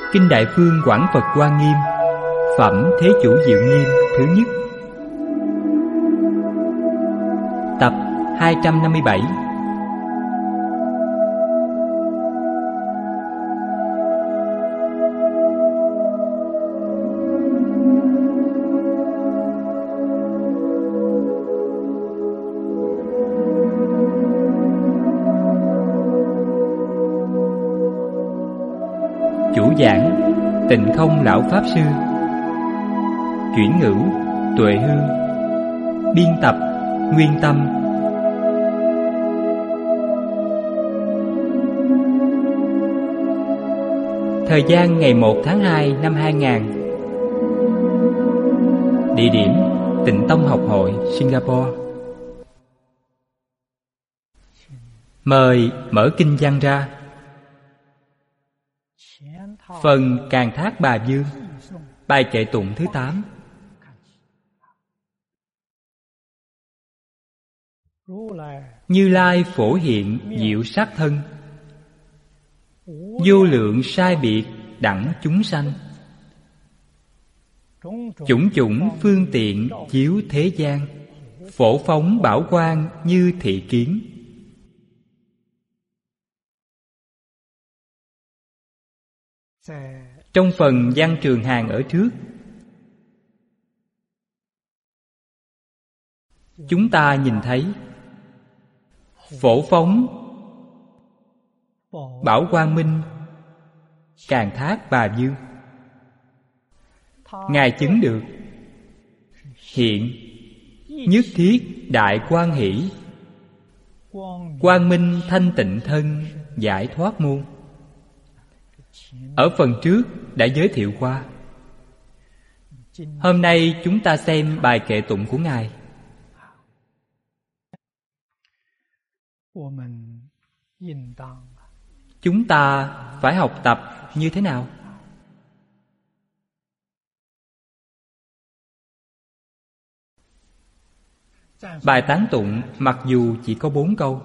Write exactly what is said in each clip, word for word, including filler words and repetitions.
Kinh Đại Phương Quảng Phật Hoa Nghiêm, Phẩm Thế Chủ Diệu Nghiêm thứ nhất, tập hai trăm năm mươi bảy. Chủ giảng Tịnh Không Lão Pháp Sư. Chuyển ngữ Tuệ Hương. Biên tập Nguyên Tâm. Thời gian ngày một tháng hai năm hai nghìn. Địa điểm Tịnh Tông Học Hội, Singapore. Mời mở kinh văn ra. Phần Càn Thác Bà Dương, bài kệ tụng thứ tám. Như Lai phổ hiện diệu sắc thân, vô lượng sai biệt đẳng chúng sanh, chủng chủng phương tiện chiếu thế gian, phổ phóng bảo quang như thị kiến. Trong phần văn trường hàng ở trước, chúng ta nhìn thấy phổ phóng, bảo quang minh, Càn Thác Bà Dương. Ngài chứng được hiện nhất thiết đại quang hỷ, quang minh thanh tịnh thân giải thoát môn. Ở phần trước đã giới thiệu qua. Hôm nay chúng ta xem bài kệ tụng của Ngài. Chúng ta phải học tập như thế nào? Bài tán tụng mặc dù chỉ có bốn câu,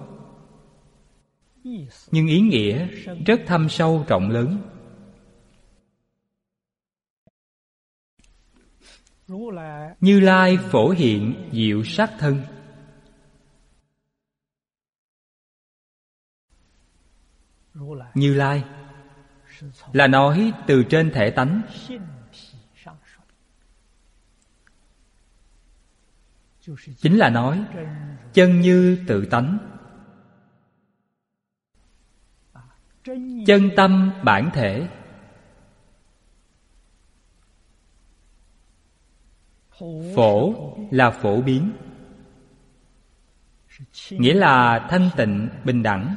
nhưng ý nghĩa rất thâm sâu rộng lớn. Như Lai phổ hiện diệu sắc thân. Như Lai là nói từ trên thể tánh, chính là nói chân như tự tánh, chân tâm bản thể. Phổ là phổ biến, nghĩa là thanh tịnh bình đẳng.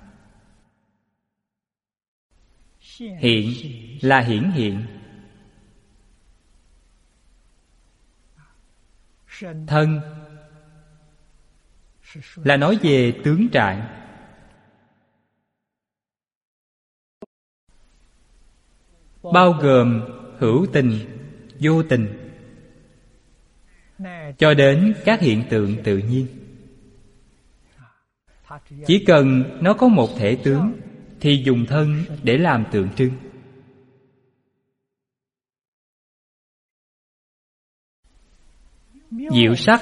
Hiện là hiển hiện. Thân là nói về tướng trạng. Bao gồm hữu tình, vô tình, cho đến các hiện tượng tự nhiên. Chỉ cần nó có một thể tướng thì dùng thân để làm tượng trưng. Diệu sắc,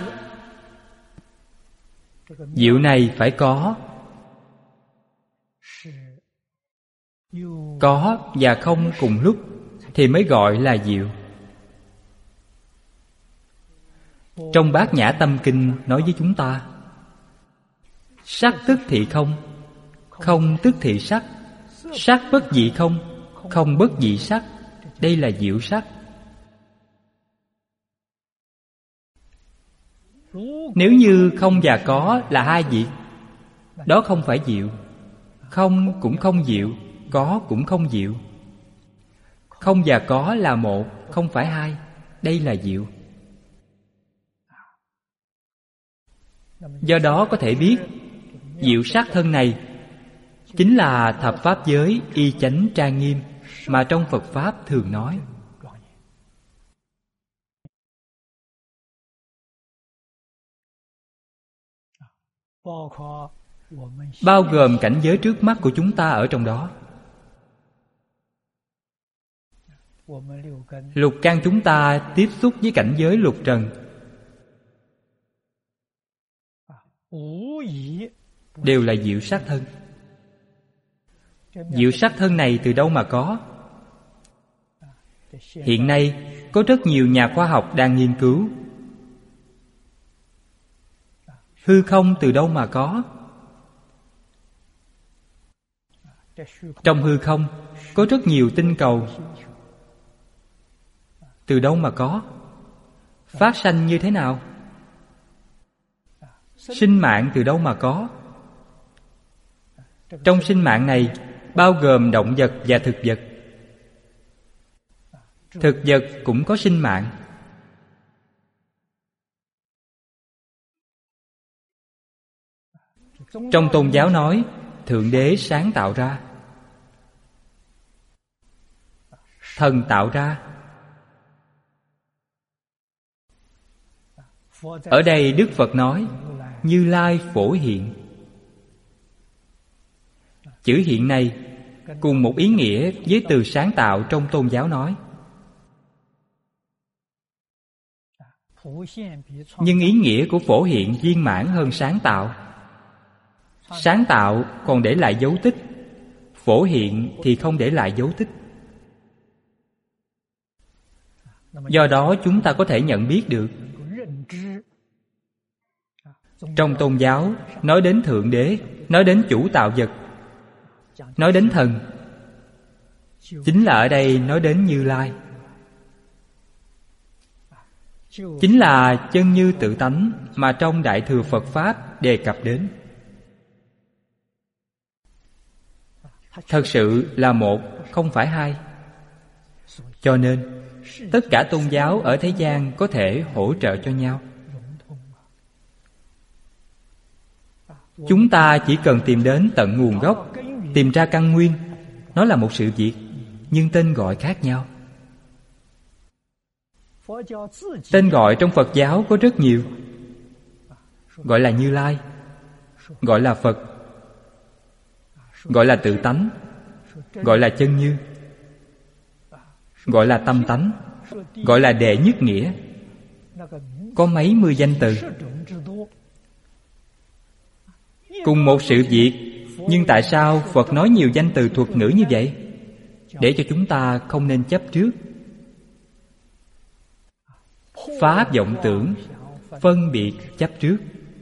diệu này phải có. Có và không cùng lúc thì mới gọi là diệu. Trong Bát Nhã Tâm Kinh nói với chúng ta: sắc tức thị không, không tức thị sắc, sắc bất dị không, không bất dị sắc. Đây là diệu sắc. Nếu như không và có là hai việc, đó không phải diệu. Không cũng không diệu, có cũng không diệu. Không và có là một, không phải hai. Đây là diệu. Do đó có thể biết diệu sắc thân này chính là thập pháp giới y chánh trang nghiêm mà trong Phật Pháp thường nói. Bao gồm cảnh giới trước mắt của chúng ta ở trong đó. Lục căn chúng ta tiếp xúc với cảnh giới lục trần đều là diệu sắc thân. Diệu sắc thân này từ đâu mà có? Hiện nay có rất nhiều nhà khoa học đang nghiên cứu. Hư không từ đâu mà có? Trong hư không có rất nhiều tinh cầu. Từ đâu mà có? Phát sanh như thế nào? Sinh mạng từ đâu mà có? Trong sinh mạng này bao gồm động vật và thực vật. Thực vật cũng có sinh mạng. Trong tôn giáo nói Thượng Đế sáng tạo ra, thần tạo ra. Ở đây Đức Phật nói Như Lai phổ hiện. Chữ hiện này cùng một ý nghĩa với từ sáng tạo trong tôn giáo nói. Nhưng ý nghĩa của phổ hiện viên mãn hơn sáng tạo. Sáng tạo còn để lại dấu tích, phổ hiện thì không để lại dấu tích. Do đó chúng ta có thể nhận biết được. Trong tôn giáo nói đến Thượng Đế, nói đến chủ tạo vật, nói đến thần, chính là ở đây nói đến Như Lai. Chính là chân như tự tánh mà trong Đại Thừa Phật Pháp đề cập đến. Thật sự là một, không phải hai. Cho nên tất cả tôn giáo ở thế gian có thể hỗ trợ cho nhau. Chúng ta chỉ cần tìm đến tận nguồn gốc, tìm ra căn nguyên. Nó là một sự việc, nhưng tên gọi khác nhau. Tên gọi trong Phật giáo có rất nhiều. Gọi là Như Lai, gọi là Phật, gọi là tự tánh, gọi là chân như, gọi là tâm tánh, gọi là đệ nhất nghĩa. Có mấy mươi danh từ. Cùng một sự việc, nhưng tại sao Phật nói nhiều danh từ thuật ngữ như vậy? Để cho chúng ta không nên chấp trước. Pháp vọng tưởng, phân biệt chấp trước.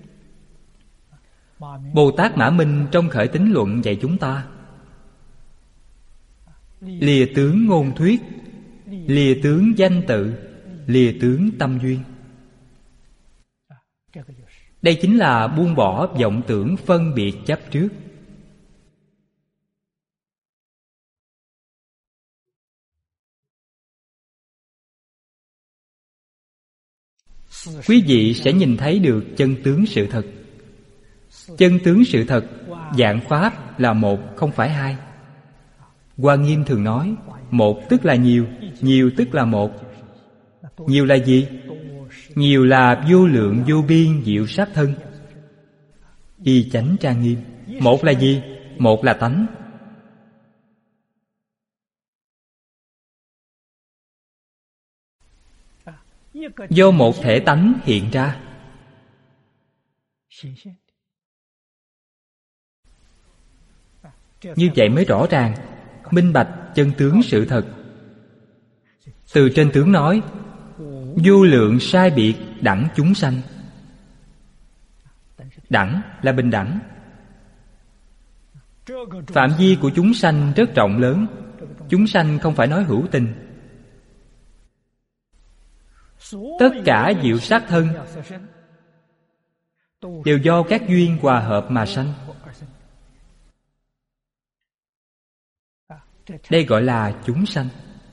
Bồ Tát Mã Minh trong Khởi Tín Luận dạy chúng ta: lìa tướng ngôn thuyết, lìa tướng danh tự, lìa tướng tâm duyên. Đây chính là buông bỏ vọng tưởng phân biệt chấp trước. Quý vị sẽ nhìn thấy được chân tướng sự thật. Chân tướng sự thật, vạn pháp là một, không phải hai. Hoa Nghiêm thường nói một tức là nhiều, nhiều tức là một. Nhiều là gì? Nhiều là vô lượng vô biên diệu sắc thân, y chánh trang nghiêm. Một là gì? Một là tánh. Do một thể tánh hiện ra. Như vậy mới rõ ràng, minh bạch chân tướng sự thật. Từ trên tướng nói vô lượng sai biệt đẳng chúng sanh. Đẳng là bình đẳng. Phạm vi của chúng sanh rất rộng lớn. Chúng sanh không phải nói hữu tình. Tất cả diệu sắc thân đều do các duyên hòa hợp mà sanh. Đây gọi là chúng sanh.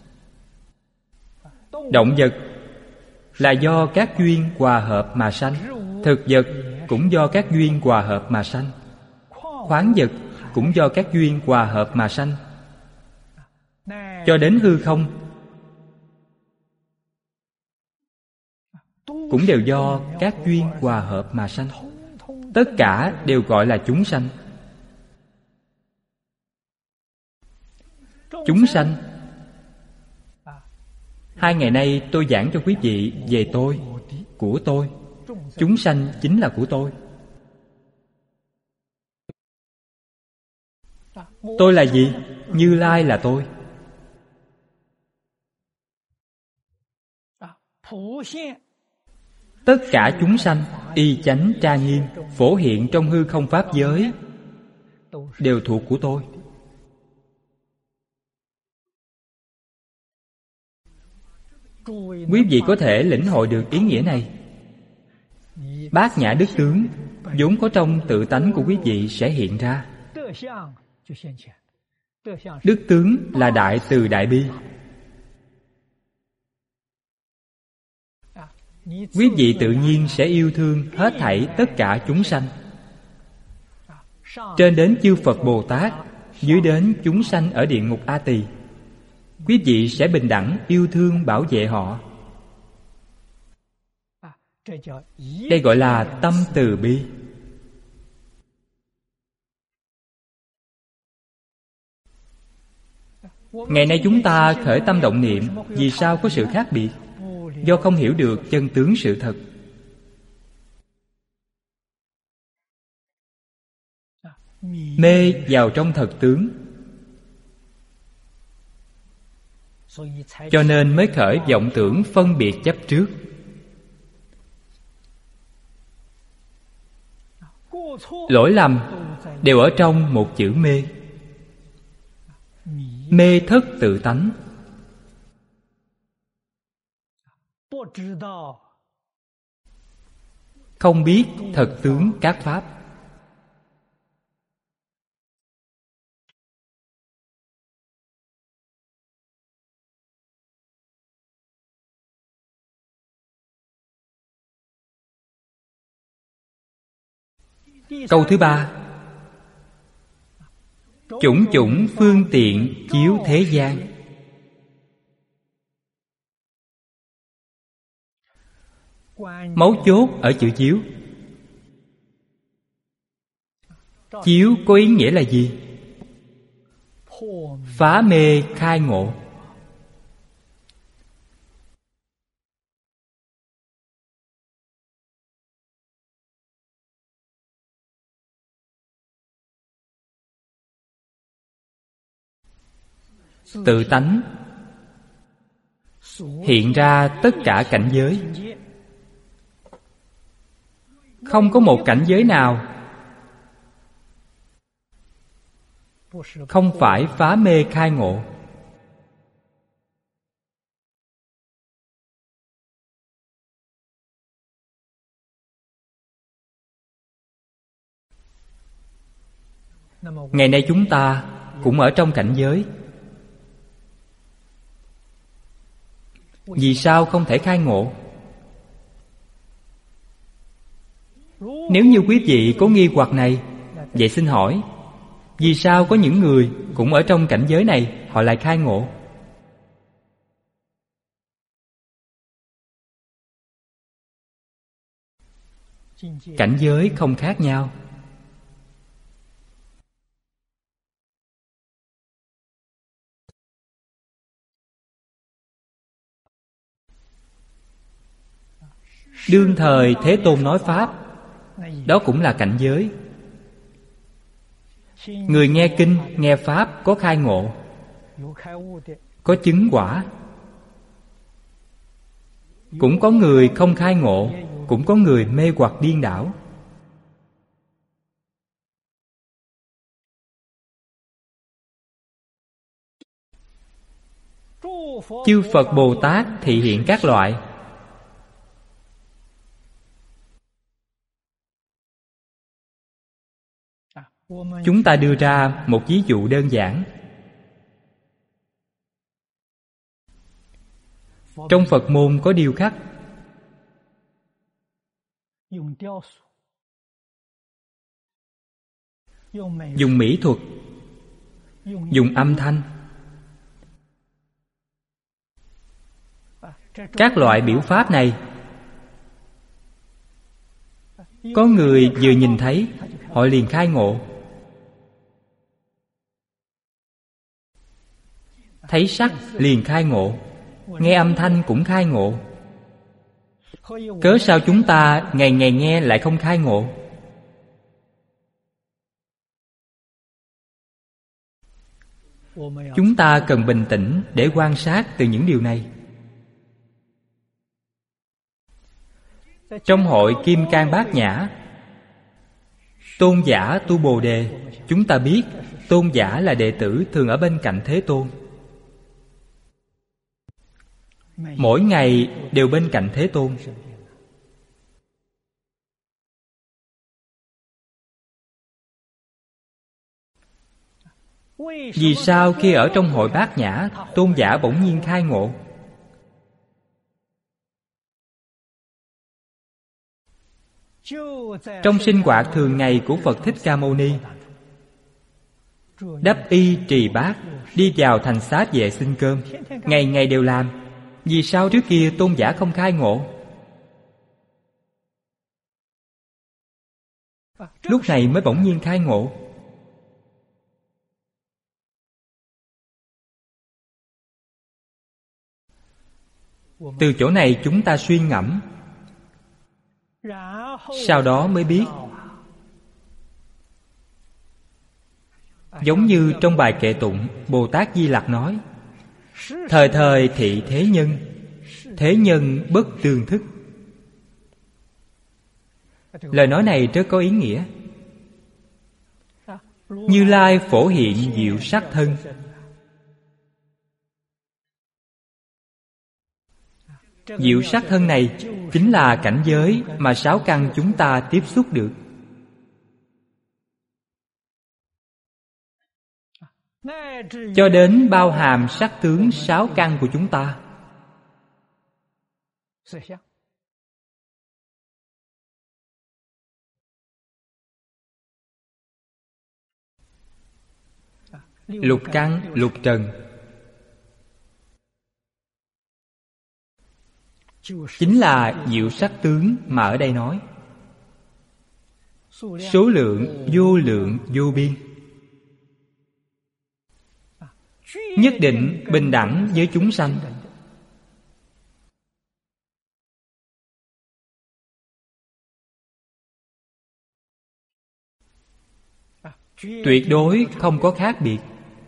Động vật là do các duyên hòa hợp mà sanh. Thực vật cũng do các duyên hòa hợp mà sanh. Khoáng vật cũng do các duyên hòa hợp mà sanh. Cho đến hư không cũng đều do các duyên hòa hợp mà sanh. Tất cả đều gọi là chúng sanh. Chúng sanh Hai ngày nay tôi giảng cho quý vị về tôi, của tôi. Chúng sanh chính là của tôi. Tôi là gì? Như Lai là tôi. Tất cả chúng sanh y chánh trang nghiêm phổ hiện trong hư không pháp giới đều thuộc của tôi. Quý vị có thể lĩnh hội được ý nghĩa này. Bát nhã đức tướng vốn có trong tự tánh của quý vị sẽ hiện ra. Đức tướng là đại từ đại bi. Quý vị tự nhiên sẽ yêu thương hết thảy tất cả chúng sanh. Trên đến chư Phật Bồ Tát, dưới đến chúng sanh ở địa ngục A Tỳ, quý vị sẽ bình đẳng yêu thương bảo vệ họ. Đây gọi là tâm từ bi. Ngày nay chúng ta khởi tâm động niệm, vì sao có sự khác biệt? Do không hiểu được chân tướng sự thật. Mê vào trong thật tướng, cho nên mới khởi vọng tưởng phân biệt chấp trước. Lỗi lầm đều ở trong một chữ mê. Mê thất tự tánh. Không biết thật tướng các pháp. Câu thứ ba: chủng chủng phương tiện chiếu thế gian. Mấu chốt ở chữ chiếu. Chiếu có ý nghĩa là gì? Phá mê khai ngộ. Tự tánh hiện ra tất cả cảnh giới. Không có một cảnh giới nào không phải phá mê khai ngộ. Ngày nay chúng ta cũng ở trong cảnh giới. Vì sao không thể khai ngộ? Nếu như quý vị có nghi hoặc này, vậy xin hỏi, vì sao có những người cũng ở trong cảnh giới này họ lại khai ngộ? Cảnh giới không khác nhau. Đương thời Thế Tôn nói Pháp, đó cũng là cảnh giới. Người nghe kinh, nghe Pháp có khai ngộ, có chứng quả. Cũng có người không khai ngộ, cũng có người mê hoặc điên đảo. Chư Phật Bồ Tát thị hiện các loại. Chúng ta đưa ra một ví dụ đơn giản. Trong Phật môn có điêu khắc. Dùng mỹ thuật, dùng âm thanh. Các loại biểu pháp này, có người vừa nhìn thấy, họ liền khai ngộ. Thấy sắc liền khai ngộ, nghe âm thanh cũng khai ngộ. Cớ sao chúng ta ngày ngày nghe lại không khai ngộ? Chúng ta cần bình tĩnh để quan sát từ những điều này. Trong hội Kim Cang Bát Nhã, tôn giả tu Bồ Đề, chúng ta biết tôn giả là đệ tử thường ở bên cạnh Thế Tôn. Mỗi ngày đều bên cạnh Thế Tôn. Vì sao khi ở trong hội Bát Nhã, tôn giả bỗng nhiên khai ngộ? Trong sinh hoạt thường ngày của Phật Thích Ca Mâu Ni, đắp y trì bát, đi vào thành xá vệ xin cơm, ngày ngày đều làm. Vì sao trước kia tôn giả không khai ngộ? Lúc này mới bỗng nhiên khai ngộ. Từ chỗ này chúng ta suy ngẫm, sau đó mới biết. Giống như trong bài kệ tụng, Bồ Tát Di Lặc nói: thời thời thị thế nhân, thế nhân bất tương thức. Lời nói này rất có ý nghĩa. Như Lai phổ hiện diệu sắc thân. Diệu sắc thân này chính là cảnh giới mà sáu căn chúng ta tiếp xúc được. Cho đến bao hàm sắc tướng sáu căn của chúng ta. Lục căn, lục trần chính là diệu sắc tướng mà ở đây nói. Số lượng vô lượng vô biên, nhất định bình đẳng với chúng sanh. Tuyệt đối không có khác biệt.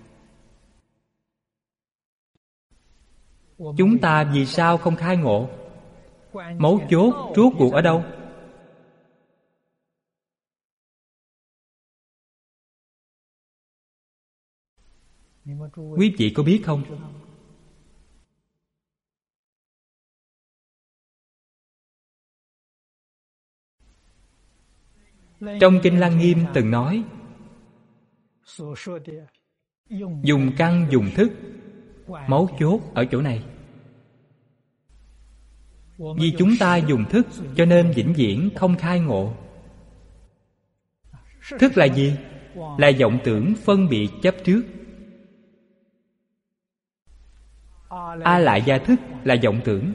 Chúng ta vì sao không khai ngộ? Mấu chốt rốt cuộc ở đâu? Quý vị có biết không? Trong Kinh Lăng Nghiêm từng nói, dùng căn dùng thức, mấu chốt ở chỗ này. Vì chúng ta dùng thức cho nên vĩnh viễn không khai ngộ. Thức là gì? Là vọng tưởng phân biệt chấp trước. A lại gia thức là vọng tưởng.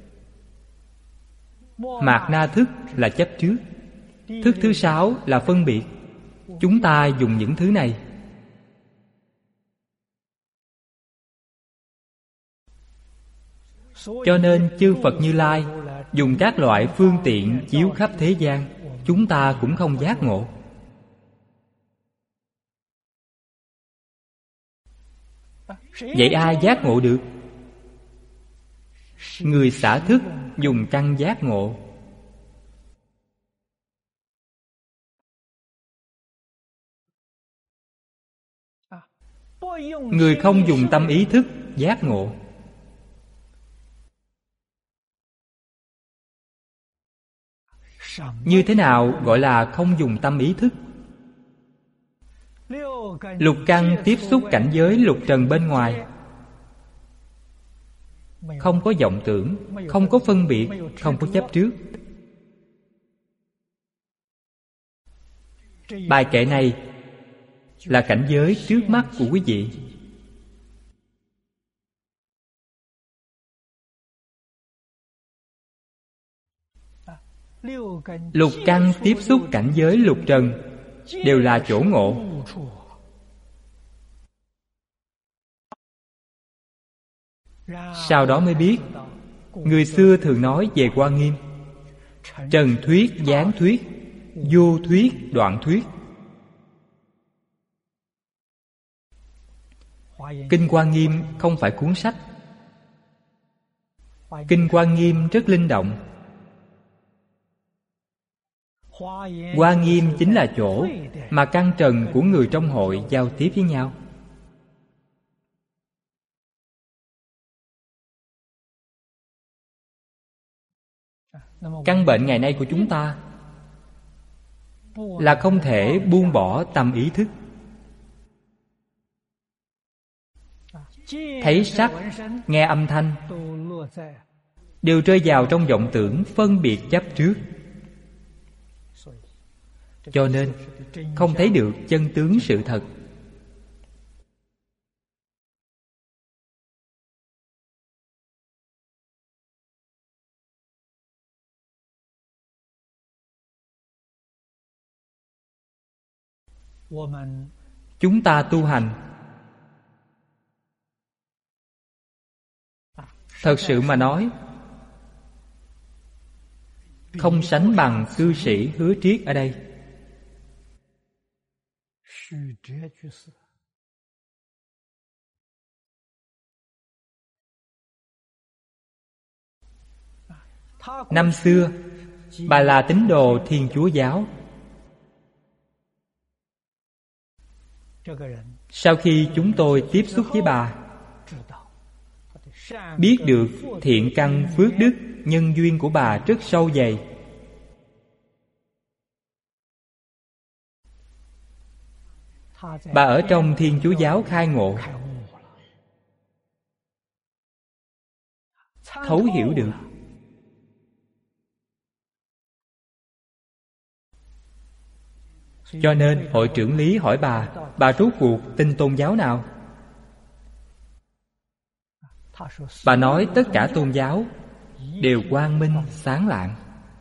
Mạt na thức là chấp trước. Thức thứ sáu là phân biệt. Chúng ta dùng những thứ này. Cho nên chư Phật Như Lai dùng các loại phương tiện chiếu khắp thế gian, chúng ta cũng không giác ngộ. Vậy ai giác ngộ được? Người xả thức dùng căn giác ngộ. Người không dùng tâm ý thức giác ngộ. Như thế nào gọi là không dùng tâm ý thức? Lục căn tiếp xúc cảnh giới lục trần bên ngoài, không có vọng tưởng, không có phân biệt, không có chấp trước. Bài kệ này là cảnh giới trước mắt của quý vị. Lục căn tiếp xúc cảnh giới lục trần đều là chỗ ngộ. Sau đó mới biết, người xưa thường nói về Hoa Nghiêm: trần thuyết, gián thuyết, vô thuyết, đoạn thuyết. Kinh Hoa Nghiêm không phải cuốn sách. Kinh Hoa Nghiêm rất linh động. Hoa Nghiêm chính là chỗ mà căn trần của người trong hội giao tiếp với nhau. Căn bệnh ngày nay của chúng ta là không thể buông bỏ tâm ý thức. Thấy sắc, nghe âm thanh đều rơi vào trong vọng tưởng phân biệt chấp trước. Cho nên không thấy được chân tướng sự thật. Chúng ta tu hành, thật sự mà nói, không sánh bằng cư sĩ Hứa Triết ở đây. Năm xưa, bà là tín đồ Thiên Chúa giáo. Sau khi chúng tôi tiếp xúc với bà, biết được thiện căn phước đức nhân duyên của bà rất sâu dày. Bà ở trong Thiên Chúa giáo khai ngộ, thấu hiểu được. Cho nên hội trưởng lý hỏi bà, bà rốt cuộc tin tôn giáo nào? Bà nói tất cả tôn giáo đều quang minh sáng lạng.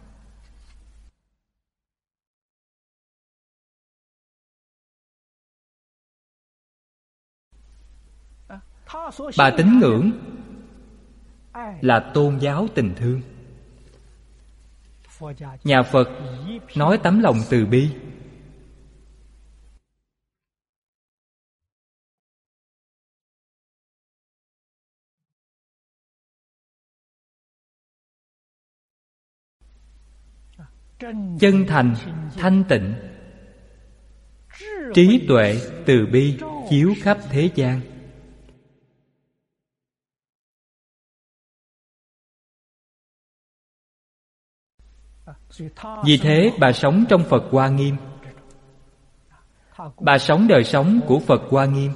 Bà tín ngưỡng là tôn giáo tình thương. Nhà Phật nói tấm lòng từ bi. Chân thành, thanh tịnh, trí tuệ, từ bi chiếu khắp thế gian. Vì thế bà sống trong Phật Hoa Nghiêm. Bà sống đời sống của Phật Hoa Nghiêm.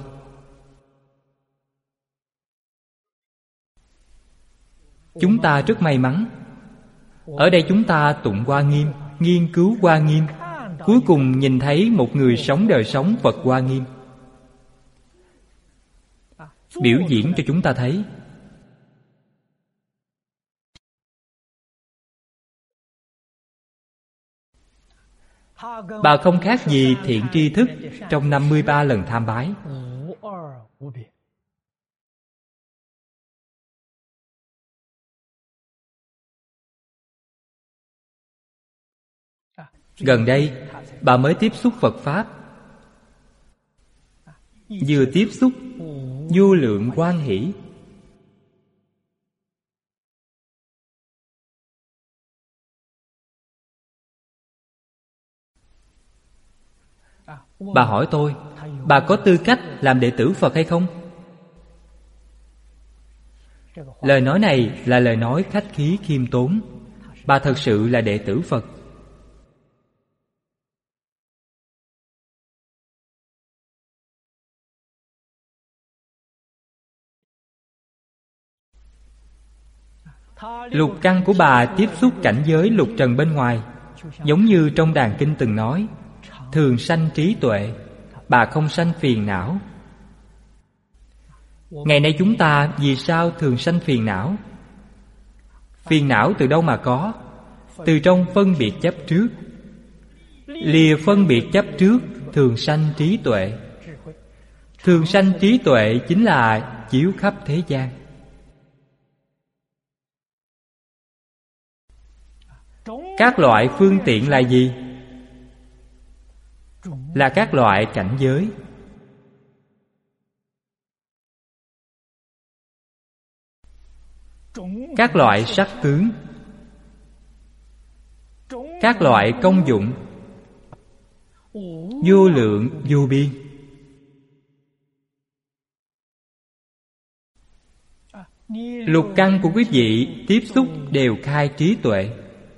Chúng ta rất may mắn. Ở đây chúng ta tụng Hoa Nghiêm, nghiên cứu Hoa Nghiêm, cuối cùng nhìn thấy một người sống đời sống Phật Hoa Nghiêm, biểu diễn cho chúng ta thấy. Bà không khác gì thiện tri thức trong năm mươi ba lần tham bái. Gần đây, bà mới tiếp xúc Phật Pháp. Vừa tiếp xúc, vô lượng hoan hỷ. Bà hỏi tôi, bà có tư cách làm đệ tử Phật hay không? Lời nói này là lời nói khách khí khiêm tốn. Bà thật sự là đệ tử Phật. Lục căn của bà tiếp xúc cảnh giới lục trần bên ngoài, giống như trong đàn kinh từng nói, thường sanh trí tuệ, bà không sanh phiền não. Ngày nay chúng ta vì sao thường sanh phiền não? Phiền não từ đâu mà có? Từ trong phân biệt chấp trước. Lìa phân biệt chấp trước, thường sanh trí tuệ. Thường sanh trí tuệ chính là chiếu khắp thế gian. Các loại phương tiện là gì? Là các loại cảnh giới. Các loại sắc tướng, các loại công dụng, vô lượng vô biên. Lục căn của quý vị tiếp xúc đều khai trí tuệ.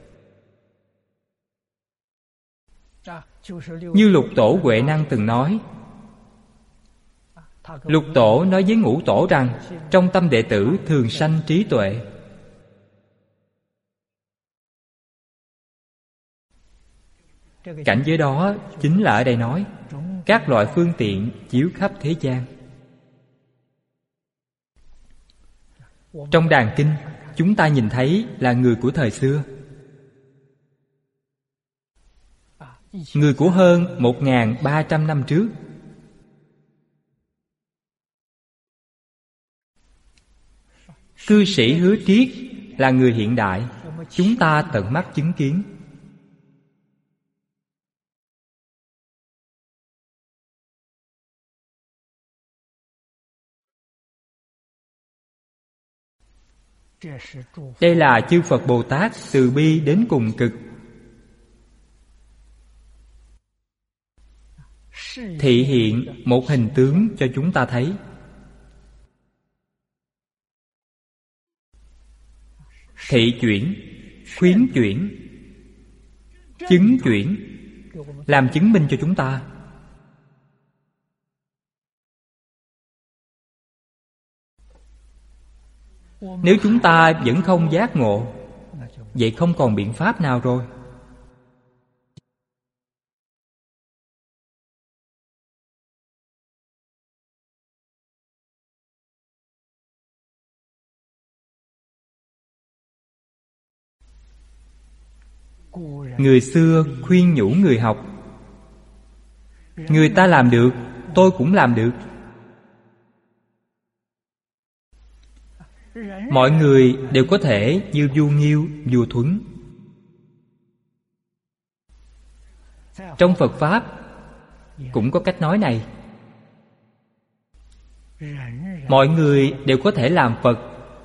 Như Lục Tổ Huệ Năng từng nói, Lục Tổ nói với Ngũ Tổ rằng trong tâm đệ tử thường sanh trí tuệ. Cảnh giới đó chính là ở đây nói các loại phương tiện chiếu khắp thế gian. Trong đàn kinh, chúng ta nhìn thấy là người của thời xưa, người của hơn một nghìn ba trăm năm trước. Cư sĩ Hứa Triết là người hiện đại, chúng ta tận mắt chứng kiến. Đây là chư Phật Bồ Tát từ bi đến cùng cực, thị hiện một hình tướng cho chúng ta thấy. Thị chuyển, khuyến chuyển, chứng chuyển, làm chứng minh cho chúng ta. Nếu chúng ta vẫn không giác ngộ, vậy không còn biện pháp nào rồi. Người xưa khuyên nhủ người học, người ta làm được, tôi cũng làm được. Mọi người đều có thể như Vua Nghiêu, Vua Thuấn. Trong Phật Pháp cũng có cách nói này. Mọi người đều có thể làm Phật,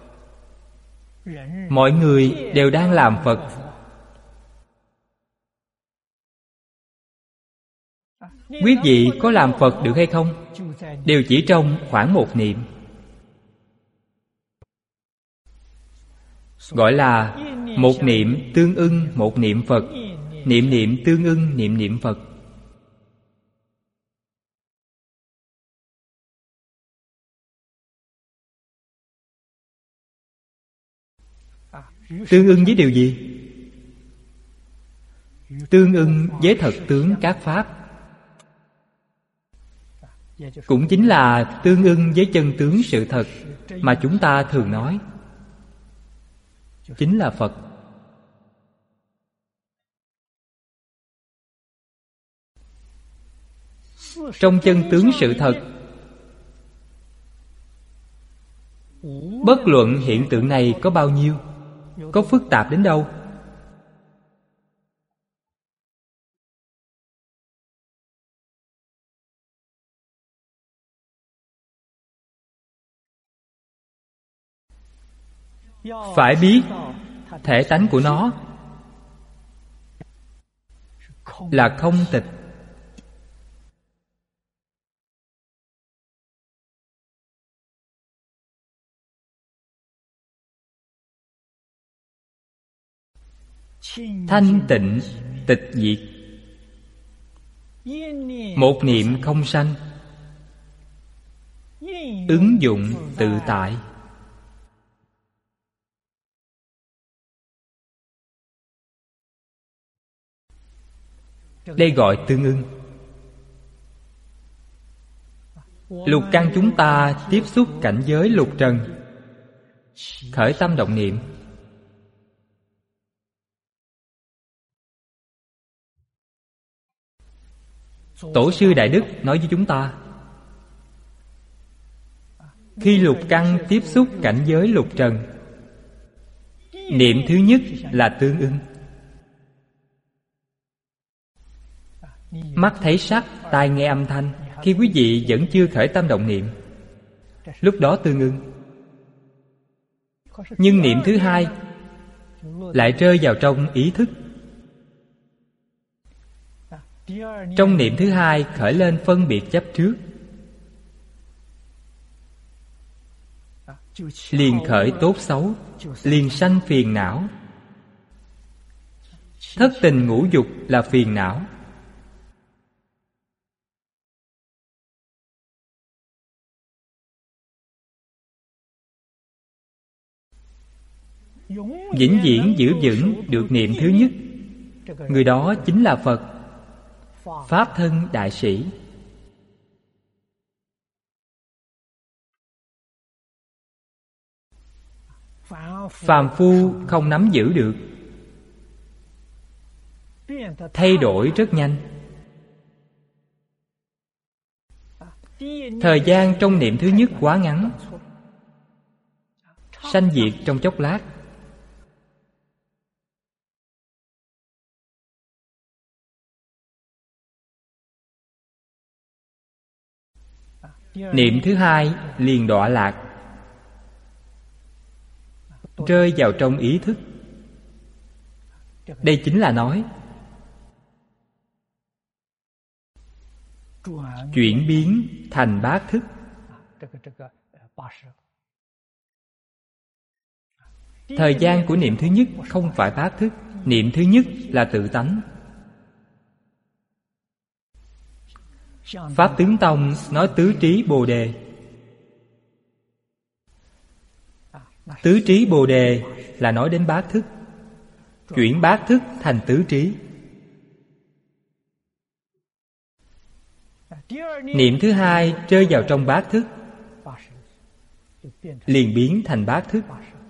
mọi người đều đang làm Phật. Quý vị có làm Phật được hay không? Đều chỉ trong khoảng một niệm. Gọi là một niệm tương ưng một niệm Phật, niệm niệm tương ưng niệm niệm Phật. Tương ưng với điều gì? Tương ưng với thật tướng các Pháp, cũng chính là tương ưng với chân tướng sự thật mà chúng ta thường nói, chính là Phật. Trong chân tướng sự thật, bất luận hiện tượng này có bao nhiêu, có phức tạp đến đâu, phải biết thể tánh của nó là không tịch. Thanh tịnh tịch diệt, một niệm không sanh, ứng dụng tự tại. Đây gọi tương ưng. Lục căn chúng ta tiếp xúc cảnh giới lục trần, khởi tâm động niệm. Tổ sư Đại Đức nói với chúng ta, khi lục căn tiếp xúc cảnh giới lục trần, niệm thứ nhất là tương ưng. Mắt thấy sắc, tai nghe âm thanh. Khi quý vị vẫn chưa khởi tâm động niệm, lúc đó tương ưng. Nhưng niệm thứ hai lại rơi vào trong ý thức. Trong niệm thứ hai khởi lên phân biệt chấp trước, liền khởi tốt xấu, liền sanh phiền não. Thất tình ngũ dục là phiền não. Vĩnh viễn giữ vững được niệm thứ nhất, người đó chính là Phật, Pháp thân đại sĩ. Phàm phu không nắm giữ được, thay đổi rất nhanh. Thời gian trong niệm thứ nhất quá ngắn, sanh diệt trong chốc lát. Niệm thứ hai liền đọa lạc, rơi vào trong ý thức. Đây chính là nói chuyển biến thành bát thức. Thời gian của niệm thứ nhất không phải bát thức. Niệm thứ nhất là tự tánh. Pháp Tướng Tông nói tứ trí Bồ Đề. Tứ trí Bồ Đề là nói đến bát thức, chuyển bát thức thành tứ trí. Niệm thứ hai rơi vào trong bát thức, liền biến thành bát thức.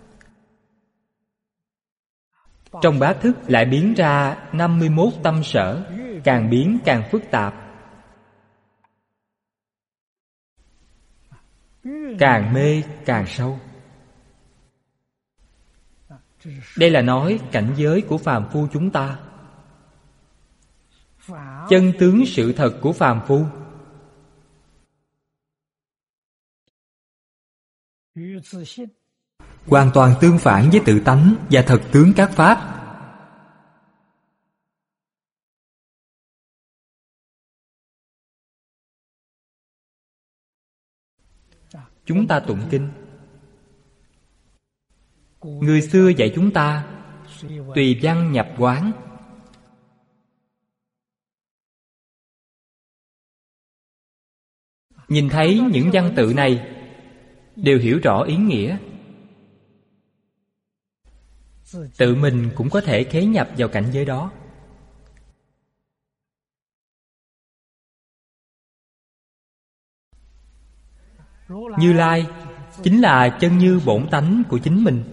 Trong bát thức lại biến ra năm mươi mốt tâm sở, càng biến càng phức tạp, càng mê càng sâu. Đây là nói cảnh giới của phàm phu chúng ta. Chân tướng sự thật của phàm phu hoàn toàn tương phản với tự tánh và thật tướng các pháp. Chúng ta tụng kinh, người xưa dạy chúng ta tùy văn nhập quán. Nhìn thấy những văn tự này đều hiểu rõ ý nghĩa, tự mình cũng có thể khế nhập vào cảnh giới đó. Như Lai chính là chân như bổn tánh của chính mình.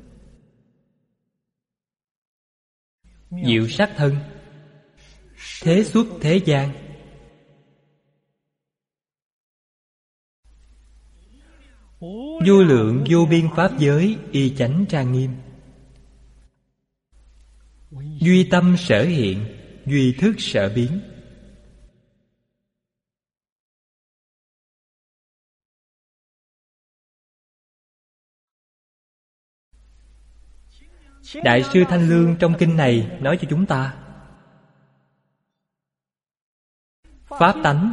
Diệu sắc thân, thế xuất thế gian. Vô lượng vô biên pháp giới y chánh trang nghiêm. Duy tâm sở hiện, duy thức sở biến. Đại sư Thanh Lương trong kinh này nói cho chúng ta pháp tánh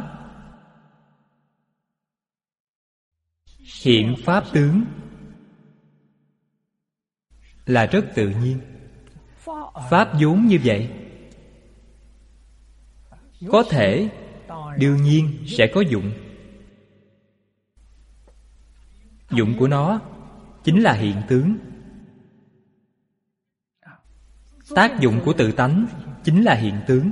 hiện pháp tướng là rất tự nhiên. Pháp vốn như vậy, có thể đương nhiên sẽ có dụng. Dụng của nó chính là hiện tướng. Tác dụng của tự tánh chính là hiện tướng.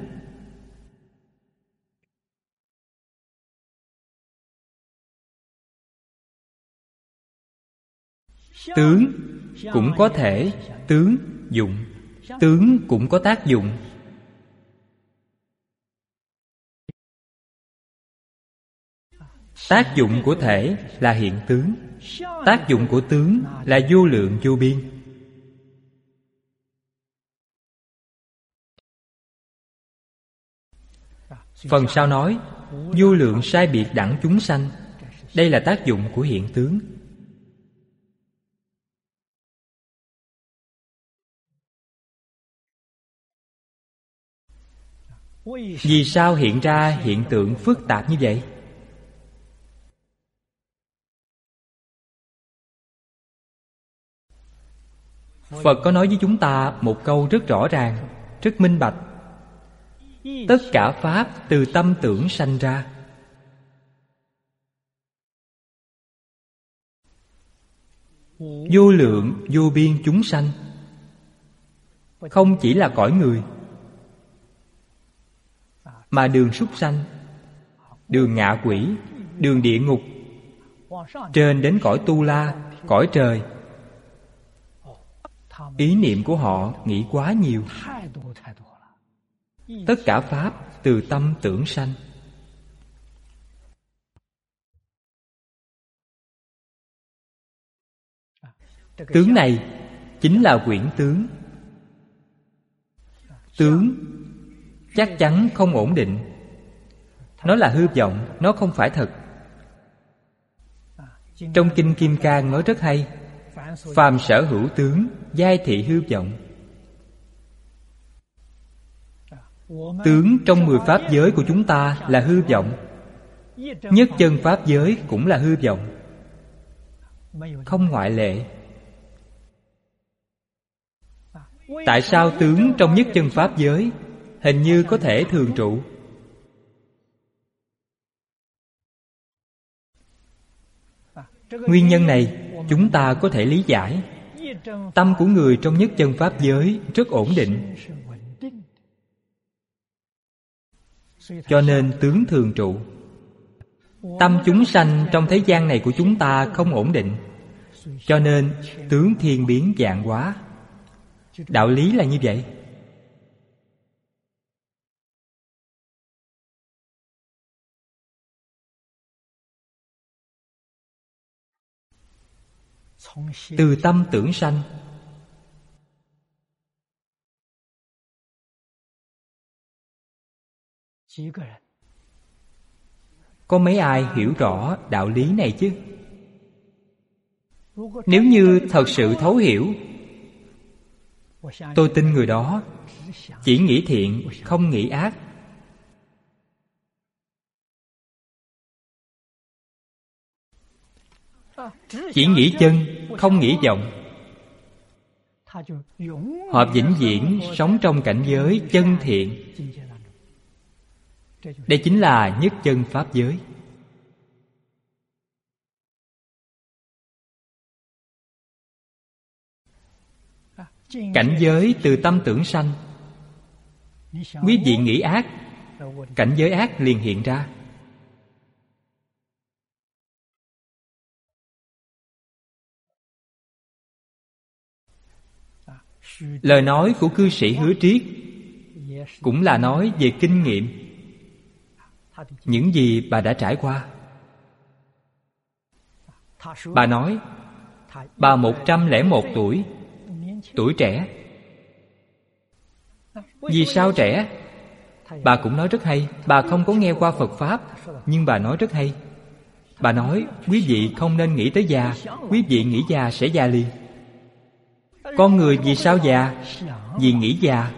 Tướng cũng có thể tướng dụng, tướng cũng có tác dụng. Tác dụng của thể là hiện tướng, tác dụng của tướng là vô lượng vô biên. Phần sau nói vô lượng sai biệt đẳng chúng sanh. Đây là tác dụng của hiện tướng. Vì sao hiện ra hiện tượng phức tạp như vậy? Phật có nói với chúng ta một câu rất rõ ràng, rất minh bạch. Tất cả pháp từ tâm tưởng sanh ra. Vô lượng vô biên chúng sanh. Không chỉ là cõi người, mà đường súc sanh, đường ngạ quỷ, đường địa ngục, trên đến cõi tu la, cõi trời. Ý niệm của họ nghĩ quá nhiều. Tất cả pháp từ tâm tưởng sanh. Tướng này chính là quyển tướng. Tướng chắc chắn không ổn định. Nó là hư vọng, nó không phải thật. Trong Kinh Kim Cang nói rất hay: phàm sở hữu tướng, giai thị hư vọng. Tướng trong mười pháp giới của chúng ta là hư vọng. Nhất chân pháp giới cũng là hư vọng, không ngoại lệ. Tại sao tướng trong nhất chân pháp giới hình như có thể thường trụ? Nguyên nhân này chúng ta có thể lý giải. Tâm của người trong nhất chân pháp giới rất ổn định, cho nên tướng thường trụ. Tâm chúng sanh trong thế gian này của chúng ta không ổn định, cho nên tướng thiên biến vạn hóa. Đạo lý là như vậy. Từ tâm tưởng sanh. Có mấy ai hiểu rõ đạo lý này chứ? Nếu như thật sự thấu hiểu, tôi tin người đó chỉ nghĩ thiện, không nghĩ ác. Chỉ nghĩ chân, không nghĩ vọng. Họ vĩnh viễn sống trong cảnh giới chân thiện. Đây chính là nhất chân pháp giới. Cảnh giới từ tâm tưởng sanh. Quý vị nghĩ ác, cảnh giới ác liền hiện ra. Lời nói của cư sĩ Hứa Triết cũng là nói về kinh nghiệm, những gì bà đã trải qua. Bà nói bà một trăm lẻ một tuổi, tuổi trẻ. Vì sao trẻ? Bà cũng nói rất hay. Bà không có nghe qua Phật Pháp, nhưng bà nói rất hay. Bà nói quý vị không nên nghĩ tới già. Quý vị nghĩ già sẽ già liền. Con người vì sao già? Vì nghĩ già.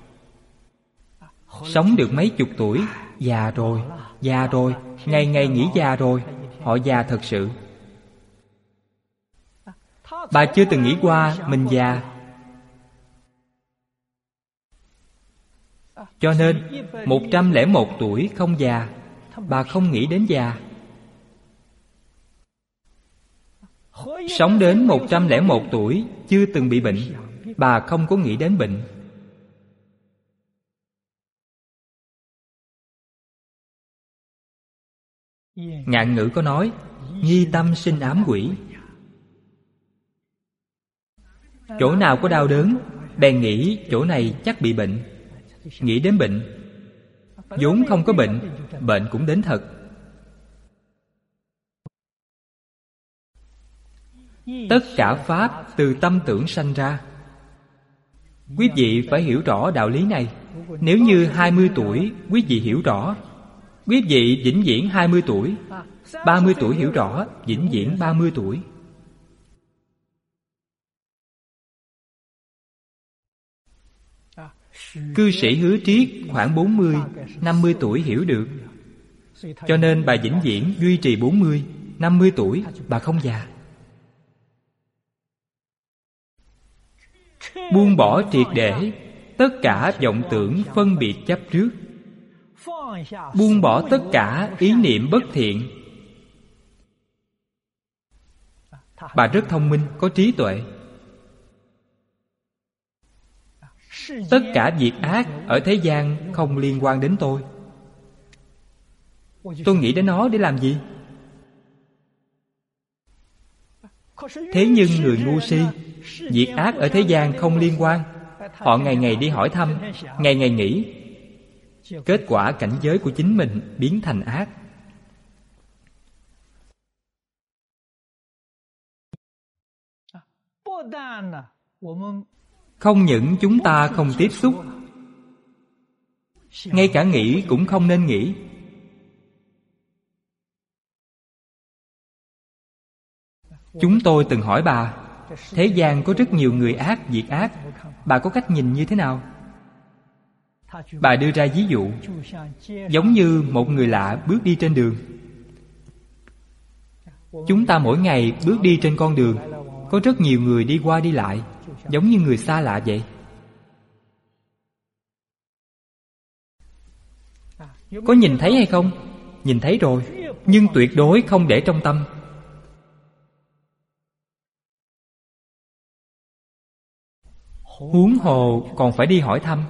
Sống được mấy chục tuổi, già rồi, già rồi, ngày ngày nghĩ già rồi. Họ già thật sự. Bà chưa từng nghĩ qua mình già. Cho nên một trăm lẻ một tuổi không già, bà không nghĩ đến già. Sống đến một trăm lẻ một tuổi chưa từng bị bệnh, bà không có nghĩ đến bệnh. Ngạn ngữ có nói nhi tâm sinh ám quỷ. Chỗ nào có đau đớn, bèn nghĩ chỗ này chắc bị bệnh, nghĩ đến bệnh. vốn không có bệnh, bệnh cũng đến thật. Tất cả pháp từ tâm tưởng sanh ra. Quý vị phải hiểu rõ đạo lý này. Nếu như hai mươi tuổi quý vị hiểu rõ, quý vị vĩnh viễn hai mươi tuổi. Ba mươi tuổi hiểu rõ, vĩnh viễn ba mươi tuổi. Cư sĩ Hứa Triết khoảng bốn mươi, năm mươi tuổi hiểu được. Cho nên bà vĩnh viễn duy trì bốn mươi, năm mươi tuổi bà không già. Buông bỏ triệt để tất cả vọng tưởng phân biệt chấp trước, buông bỏ tất cả ý niệm bất thiện. Bà rất thông minh, có trí tuệ. Tất cả việc ác ở thế gian không liên quan đến tôi. Tôi nghĩ đến nó để làm gì? Thế nhưng người ngu si, việc ác ở thế gian không liên quan. Họ ngày ngày đi hỏi thăm, ngày ngày nghĩ. Kết quả cảnh giới của chính mình biến thành ác. Không những chúng ta không tiếp xúc, ngay cả nghĩ cũng không nên nghĩ. Chúng tôi từng hỏi bà, thế gian có rất nhiều người ác, việc ác, bà có cách nhìn như thế nào? Bà đưa ra ví dụ, giống như một người lạ bước đi trên đường. Chúng ta mỗi ngày bước đi trên con đường, có rất nhiều người đi qua đi lại, giống như người xa lạ vậy. Có nhìn thấy hay không? Nhìn thấy rồi, nhưng tuyệt đối không để trong tâm. Huống hồ còn phải đi hỏi thăm.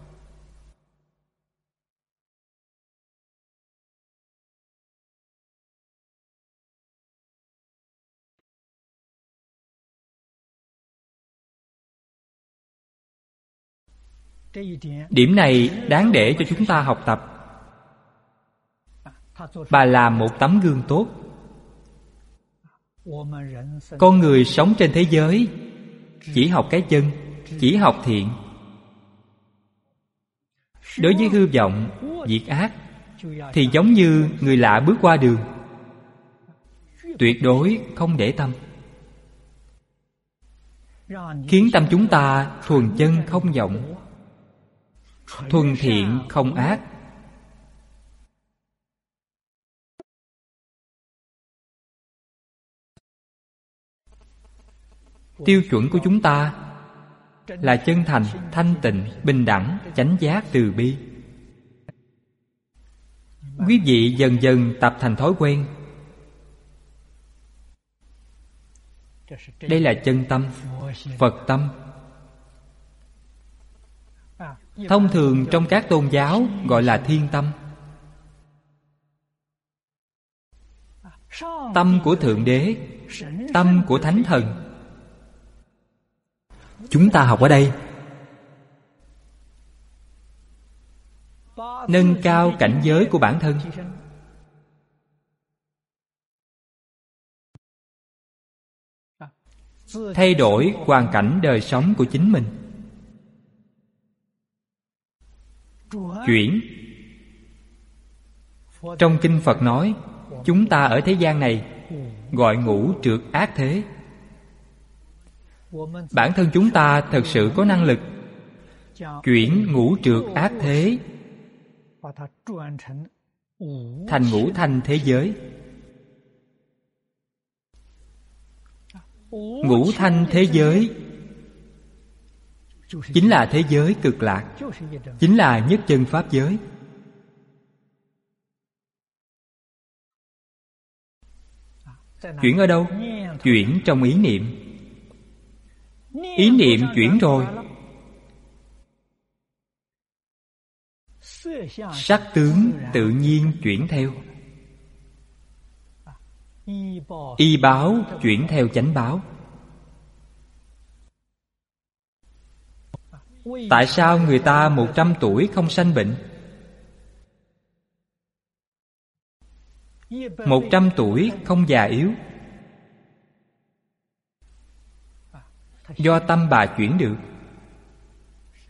Điểm này đáng để cho chúng ta học tập. Bà làm một tấm gương tốt. Con người sống trên thế giới chỉ học cái chân, chỉ học thiện. Đối với hư vọng, việc ác thì giống như người lạ bước qua đường, tuyệt đối không để tâm. Khiến tâm chúng ta thuần chân không vọng, thuần thiện không ác. Tiêu chuẩn của chúng ta là chân thành, thanh tịnh, bình đẳng, chánh giác, từ bi. Quý vị dần dần tập thành thói quen. Đây là chân tâm, Phật tâm. Thông thường trong các tôn giáo gọi là thiên tâm. Tâm của Thượng Đế, tâm của Thánh Thần. Chúng ta học ở đây nâng cao cảnh giới của bản thân. Thay đổi hoàn cảnh đời sống của chính mình. Chuyển. Trong kinh Phật nói, chúng ta ở thế gian này gọi ngũ trượt ác thế. Bản thân chúng ta thật sự có năng lực chuyển ngũ trượt ác thế thành ngũ thanh thế giới. Ngũ thanh thế giới chính là thế giới cực lạc, chính là nhất chân pháp giới. Chuyển ở đâu? Chuyển trong ý niệm. Ý niệm chuyển rồi, sắc tướng tự nhiên chuyển theo. Y báo chuyển theo chánh báo. Tại sao người ta một trăm tuổi không sanh bệnh? Một trăm tuổi không già yếu? Do tâm bà chuyển được.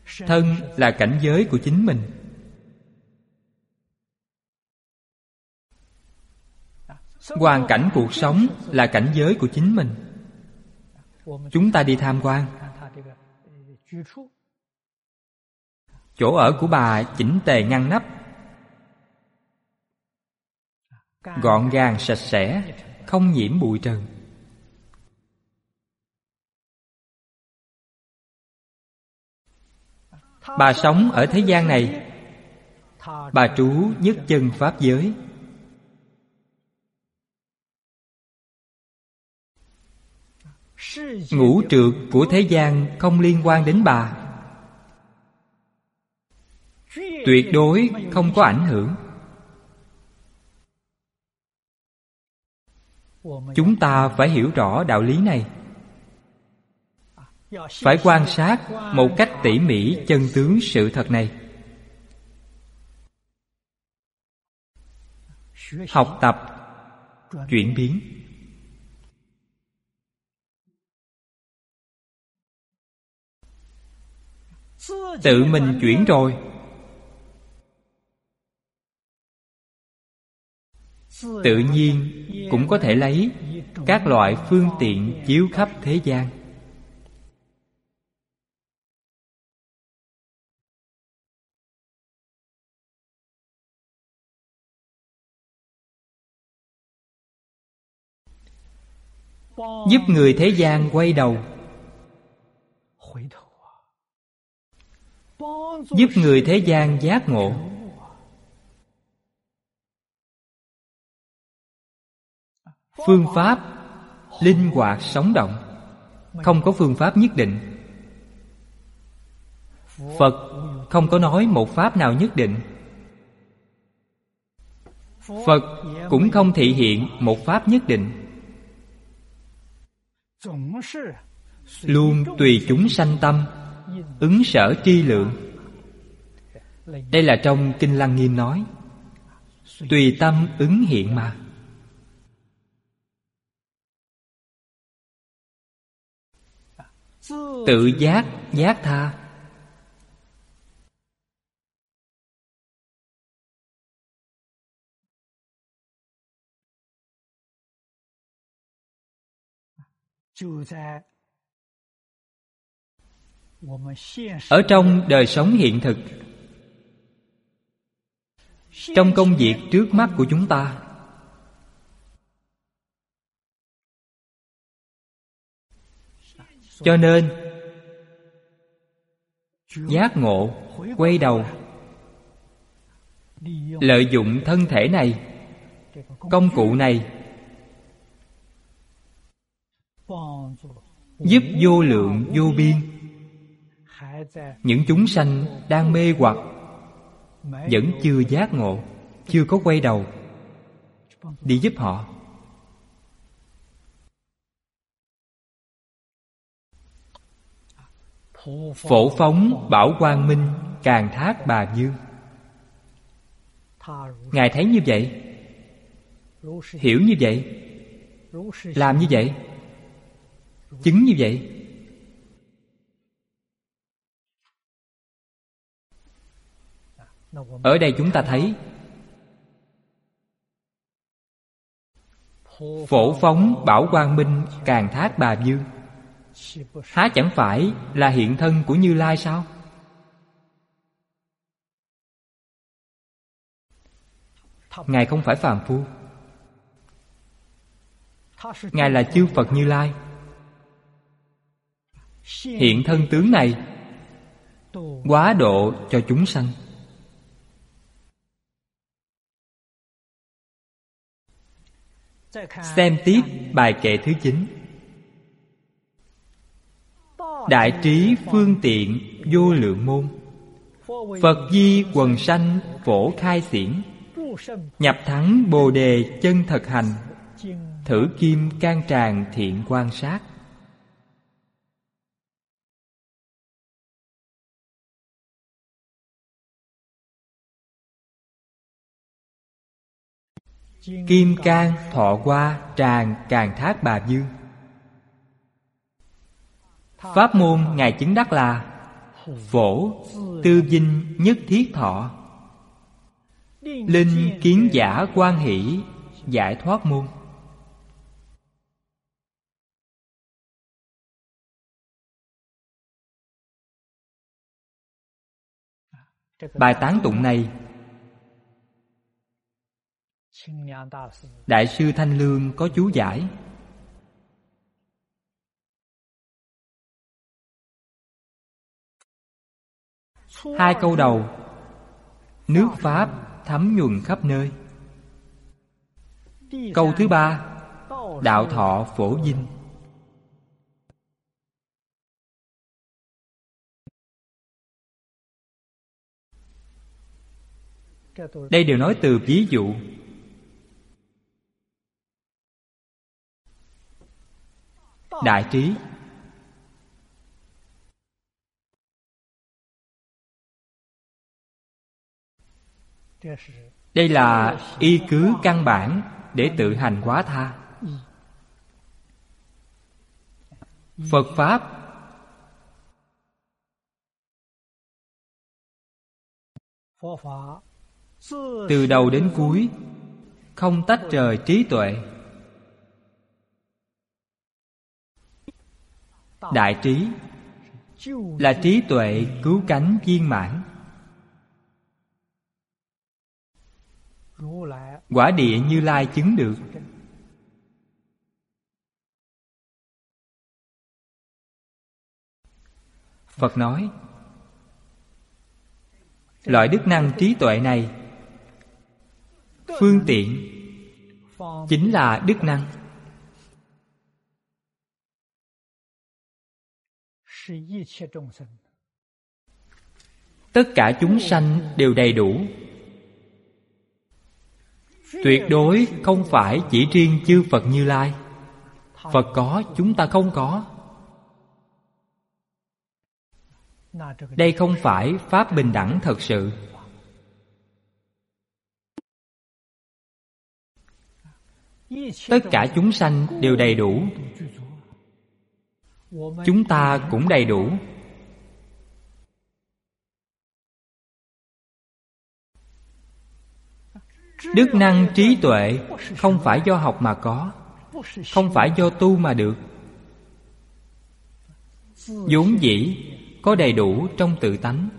Thân là cảnh giới của chính mình. Hoàn cảnh cuộc sống là cảnh giới của chính mình. Chúng ta đi tham quan. Chỗ ở của bà chỉnh tề ngăn nắp, gọn gàng sạch sẽ, không nhiễm bụi trần. Bà sống ở thế gian này. Bà trú nhất chân pháp giới. Ngũ trược của thế gian không liên quan đến bà. Tuyệt đối không có ảnh hưởng. Chúng ta phải hiểu rõ đạo lý này. Phải quan sát một cách tỉ mỉ chân tướng sự thật này. Học tập, chuyển biến. Tự mình chuyển rồi, tự nhiên cũng có thể lấy các loại phương tiện chiếu khắp thế gian. Giúp người thế gian quay đầu, giúp người thế gian giác ngộ. Phương pháp linh hoạt sống động, không có phương pháp nhất định. Phật không có nói một pháp nào nhất định. Phật cũng không thị hiện một pháp nhất định. Luôn tùy chúng sanh tâm, ứng sở tri lượng. Đây là trong Kinh Lăng Nghiêm nói, tùy tâm ứng hiện mà. Tự giác, giác tha. Ở trong đời sống hiện thực, trong công việc trước mắt của chúng ta, cho nên giác ngộ, quay đầu, lợi dụng thân thể này, công cụ này, giúp vô lượng vô biên những chúng sanh đang mê hoặc, vẫn chưa giác ngộ, chưa có quay đầu, đi giúp họ. Phổ phóng bảo quang minh, càn thác bà dương. Ngài thấy như vậy, hiểu như vậy, làm như vậy, chứng như vậy. Ở đây chúng ta thấy phổ phóng bảo quang minh, càn thác bà dương, há chẳng phải là hiện thân của Như Lai sao? Ngài không phải phàm phu, Ngài là chư Phật Như Lai. Hiện thân tướng này quá độ cho chúng sanh. Xem tiếp bài kệ thứ chín. Đại trí phương tiện vô lượng môn, Phật di quần sanh phổ khai xiển, nhập thắng bồ đề chân thật hành, thử kim can tràng thiện quan sát. Kim cang thọ qua tràng càn thác bà dương. Pháp môn Ngài chứng đắc là phổ tư dinh nhất thiết thọ, linh kiến giả quan hỷ giải thoát môn. Bài tán tụng này, Đại sư Thanh Lương có chú giải. Hai câu đầu, nước Pháp thấm nhuần khắp nơi. Câu thứ ba, đạo thọ phổ dinh. Đây đều nói từ ví dụ. Đại trí, đây là y cứ căn bản để tự hành quá tha. Phật Pháp từ đầu đến cuối không tách rời trí tuệ. Đại trí là trí tuệ cứu cánh viên mãn. Quả địa Như Lai chứng được. Phật nói, loại đức năng trí tuệ này, phương tiện chính là đức năng, tất cả chúng sanh đều đầy đủ. Tuyệt đối không phải chỉ riêng chư Phật Như Lai. Phật có, chúng ta không có. Đây không phải pháp bình đẳng thật sự. Tất cả chúng sanh đều đầy đủ, chúng ta cũng đầy đủ. Đức năng trí tuệ không phải do học mà có, không phải do tu mà được. Vốn dĩ có đầy đủ trong tự tánh.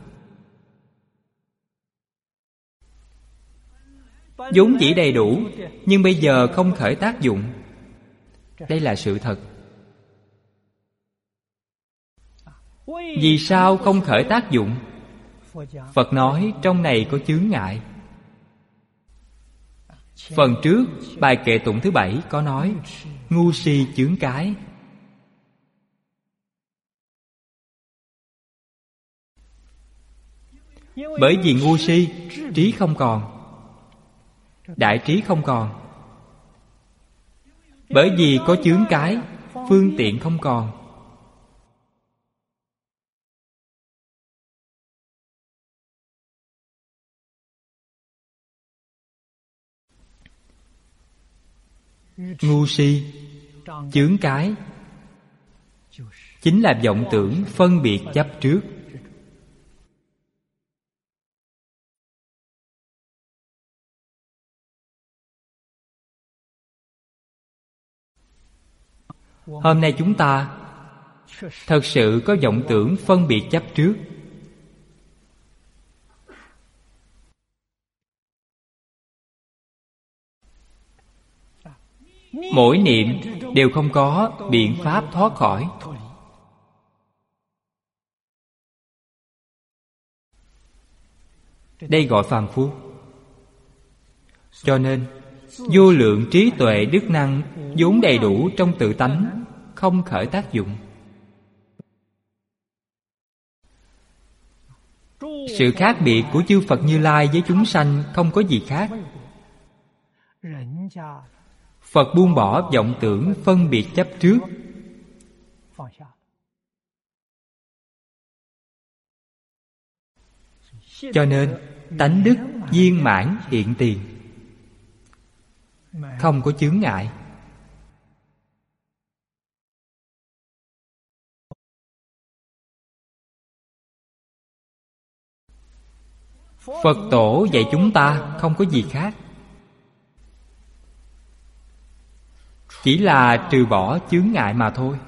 Vốn dĩ đầy đủ, nhưng bây giờ không khởi tác dụng. Đây là sự thật. Vì sao không khởi tác dụng? Phật nói trong này có chướng ngại. Phần trước, bài kệ tụng thứ bảy có nói ngu si chướng cái. Bởi vì ngu si, trí không còn, đại trí không còn. Bởi vì có chướng cái, phương tiện không còn. Ngu si, chướng cái chính là vọng tưởng phân biệt chấp trước. Hôm nay chúng ta thật sự có vọng tưởng phân biệt chấp trước. Mỗi niệm đều không có biện pháp thoát khỏi. Đây gọi phàm phu. Cho nên vô lượng trí tuệ đức năng vốn đầy đủ trong tự tánh, không khởi tác dụng. Sự khác biệt của chư Phật Như Lai với chúng sanh không có gì khác. Phật buông bỏ vọng tưởng phân biệt chấp trước. Cho nên tánh đức viên mãn hiện tiền, không có chướng ngại. Phật tổ dạy chúng ta không có gì khác, chỉ là trừ bỏ chướng ngại mà thôi.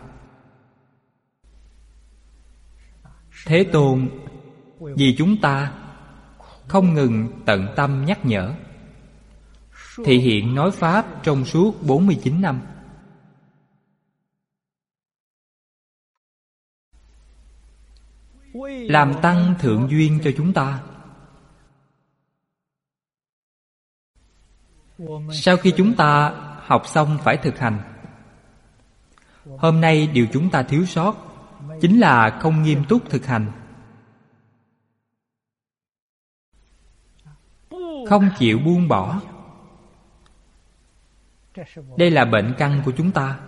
Thế Tôn vì chúng ta không ngừng tận tâm nhắc nhở, thị hiện nói Pháp trong suốt bốn mươi chín năm. Làm tăng thượng duyên cho chúng ta. Sau khi chúng ta học xong phải thực hành. Hôm nay điều chúng ta thiếu sót chính là không nghiêm túc thực hành, không chịu buông bỏ. Đây là bệnh căn của chúng ta.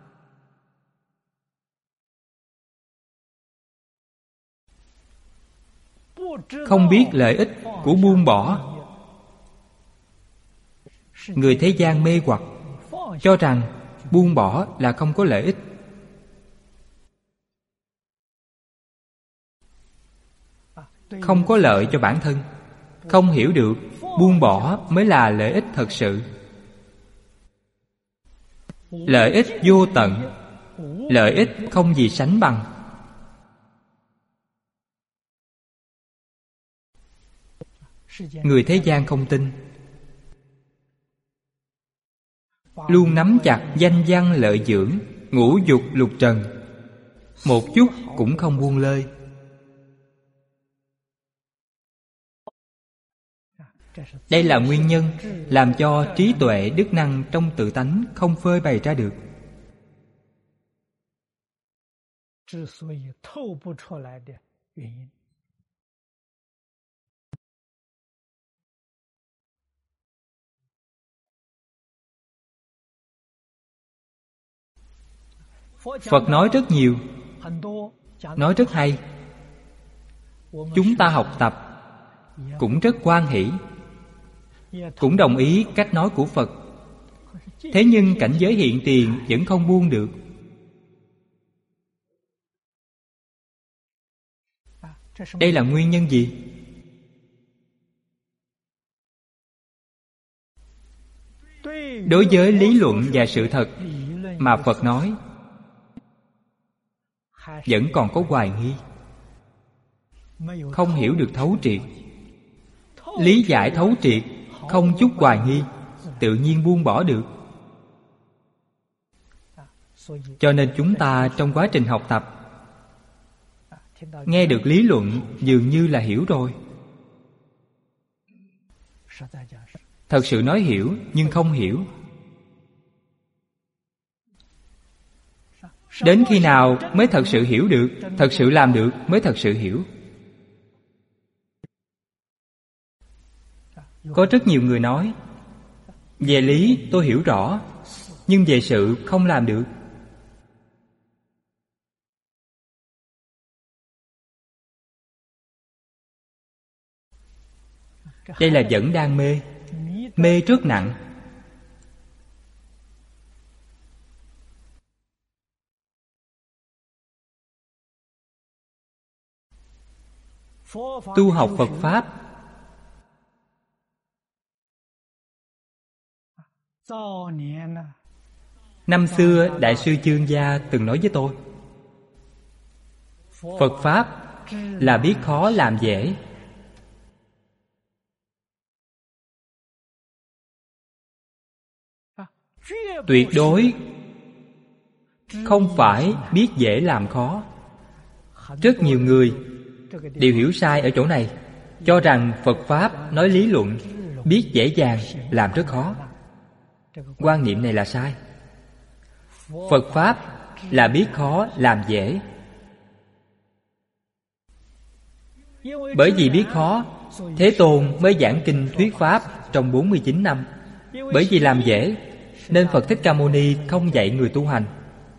Không biết lợi ích của buông bỏ. Người thế gian mê hoặc, cho rằng buông bỏ là không có lợi ích. Không có lợi cho bản thân. Không hiểu được buông bỏ mới là lợi ích thật sự. Lợi ích vô tận, lợi ích không gì sánh bằng. Người thế gian không tin, luôn nắm chặt danh văn lợi dưỡng, ngũ dục lục trần, một chút cũng không buông lơi. Đây là nguyên nhân làm cho trí tuệ đức năng trong tự tánh không phơi bày ra được. Phật nói rất nhiều, nói rất hay. Chúng ta học tập cũng rất hoan hỷ, cũng đồng ý cách nói của Phật. Thế nhưng cảnh giới hiện tiền vẫn không buông được. Đây là nguyên nhân gì? Đối với lý luận và sự thật mà Phật nói, vẫn còn có hoài nghi, không hiểu được thấu triệt. Lý giải thấu triệt, không chút hoài nghi, tự nhiên buông bỏ được. Cho nên chúng ta trong quá trình học tập, nghe được lý luận dường như là hiểu rồi. Thật sự nói hiểu nhưng không hiểu. Đến khi nào mới thật sự hiểu được, thật sự làm được mới thật sự hiểu. Có rất nhiều người nói, về lý tôi hiểu rõ, nhưng về sự không làm được. Đây là vẫn đang mê, mê rất nặng. Tu học Phật Pháp, năm xưa Đại sư Chương Gia từng nói với tôi, Phật Pháp là biết khó làm dễ. Tuyệt đối không phải biết dễ làm khó. Rất nhiều người đều hiểu sai ở chỗ này, cho rằng Phật Pháp nói lý luận, biết dễ dàng, làm rất khó. Quan niệm này là sai. Phật Pháp là biết khó làm dễ. Bởi vì biết khó, Thế Tôn mới giảng kinh thuyết Pháp trong bốn mươi chín năm. Bởi vì làm dễ, nên Phật Thích Ca Mâu Ni không dạy người tu hành.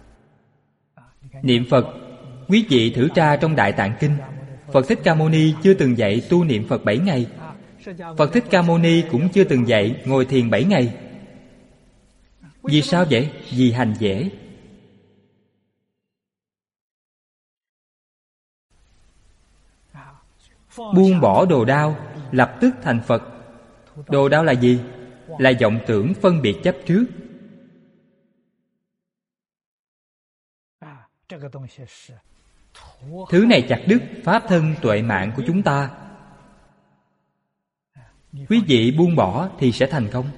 Niệm Phật, quý vị thử tra trong Đại Tạng Kinh, Phật Thích Ca Mâu Ni chưa từng dạy tu niệm Phật bảy ngày. Phật Thích Ca Mâu Ni cũng chưa từng dạy ngồi thiền bảy ngày. Vì sao vậy? Vì hành dễ. Buông bỏ đồ đao lập tức thành Phật. Đồ đao là gì? Là vọng tưởng phân biệt chấp trước. Thứ này chặt đứt pháp thân tuệ mạng của chúng ta. Quý vị buông bỏ thì sẽ thành công.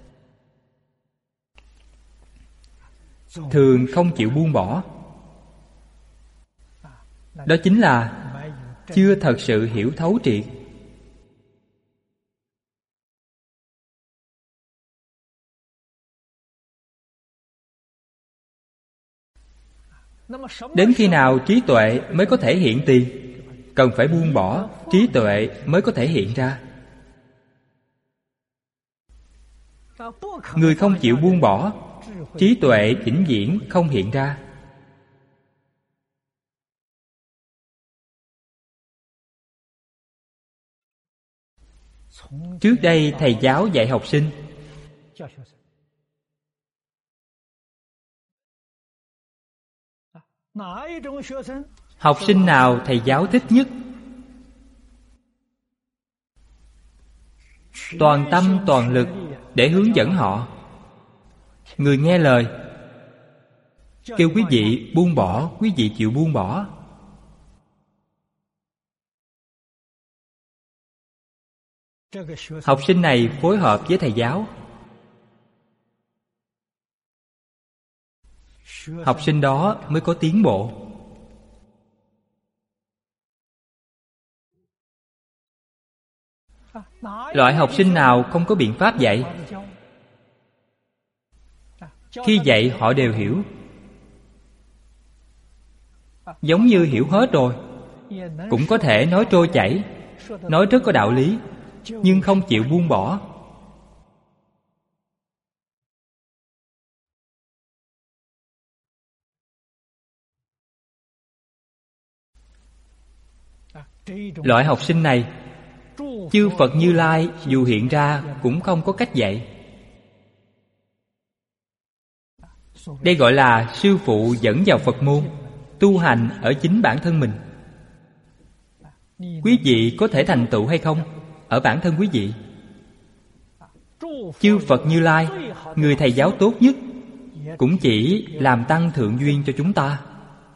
Thường không chịu buông bỏ, đó chính là chưa thật sự hiểu thấu triệt. Đến khi nào trí tuệ mới có thể hiện tiền? Cần phải buông bỏ, trí tuệ mới có thể hiện ra. Người không chịu buông bỏ, trí tuệ vĩnh viễn không hiện ra. Trước đây thầy giáo dạy học sinh, học sinh nào thầy giáo thích nhất? Toàn tâm toàn lực để hướng dẫn họ. Người nghe lời, kêu quý vị buông bỏ, quý vị chịu buông bỏ. Học sinh này phối hợp với thầy giáo. Học sinh đó mới có tiến bộ. Loại học sinh nào không có biện pháp dạy? Khi dạy họ đều hiểu. Giống như hiểu hết rồi, cũng có thể nói trôi chảy, nói rất có đạo lý, nhưng không chịu buông bỏ. Loại học sinh này, chư Phật Như Lai dù hiện ra cũng không có cách dạy. Đây gọi là sư phụ dẫn vào Phật môn, tu hành ở chính bản thân mình. Quý vị có thể thành tựu hay không? Ở bản thân quý vị. Chư Phật Như Lai, người thầy giáo tốt nhất, cũng chỉ làm tăng thượng duyên cho chúng ta.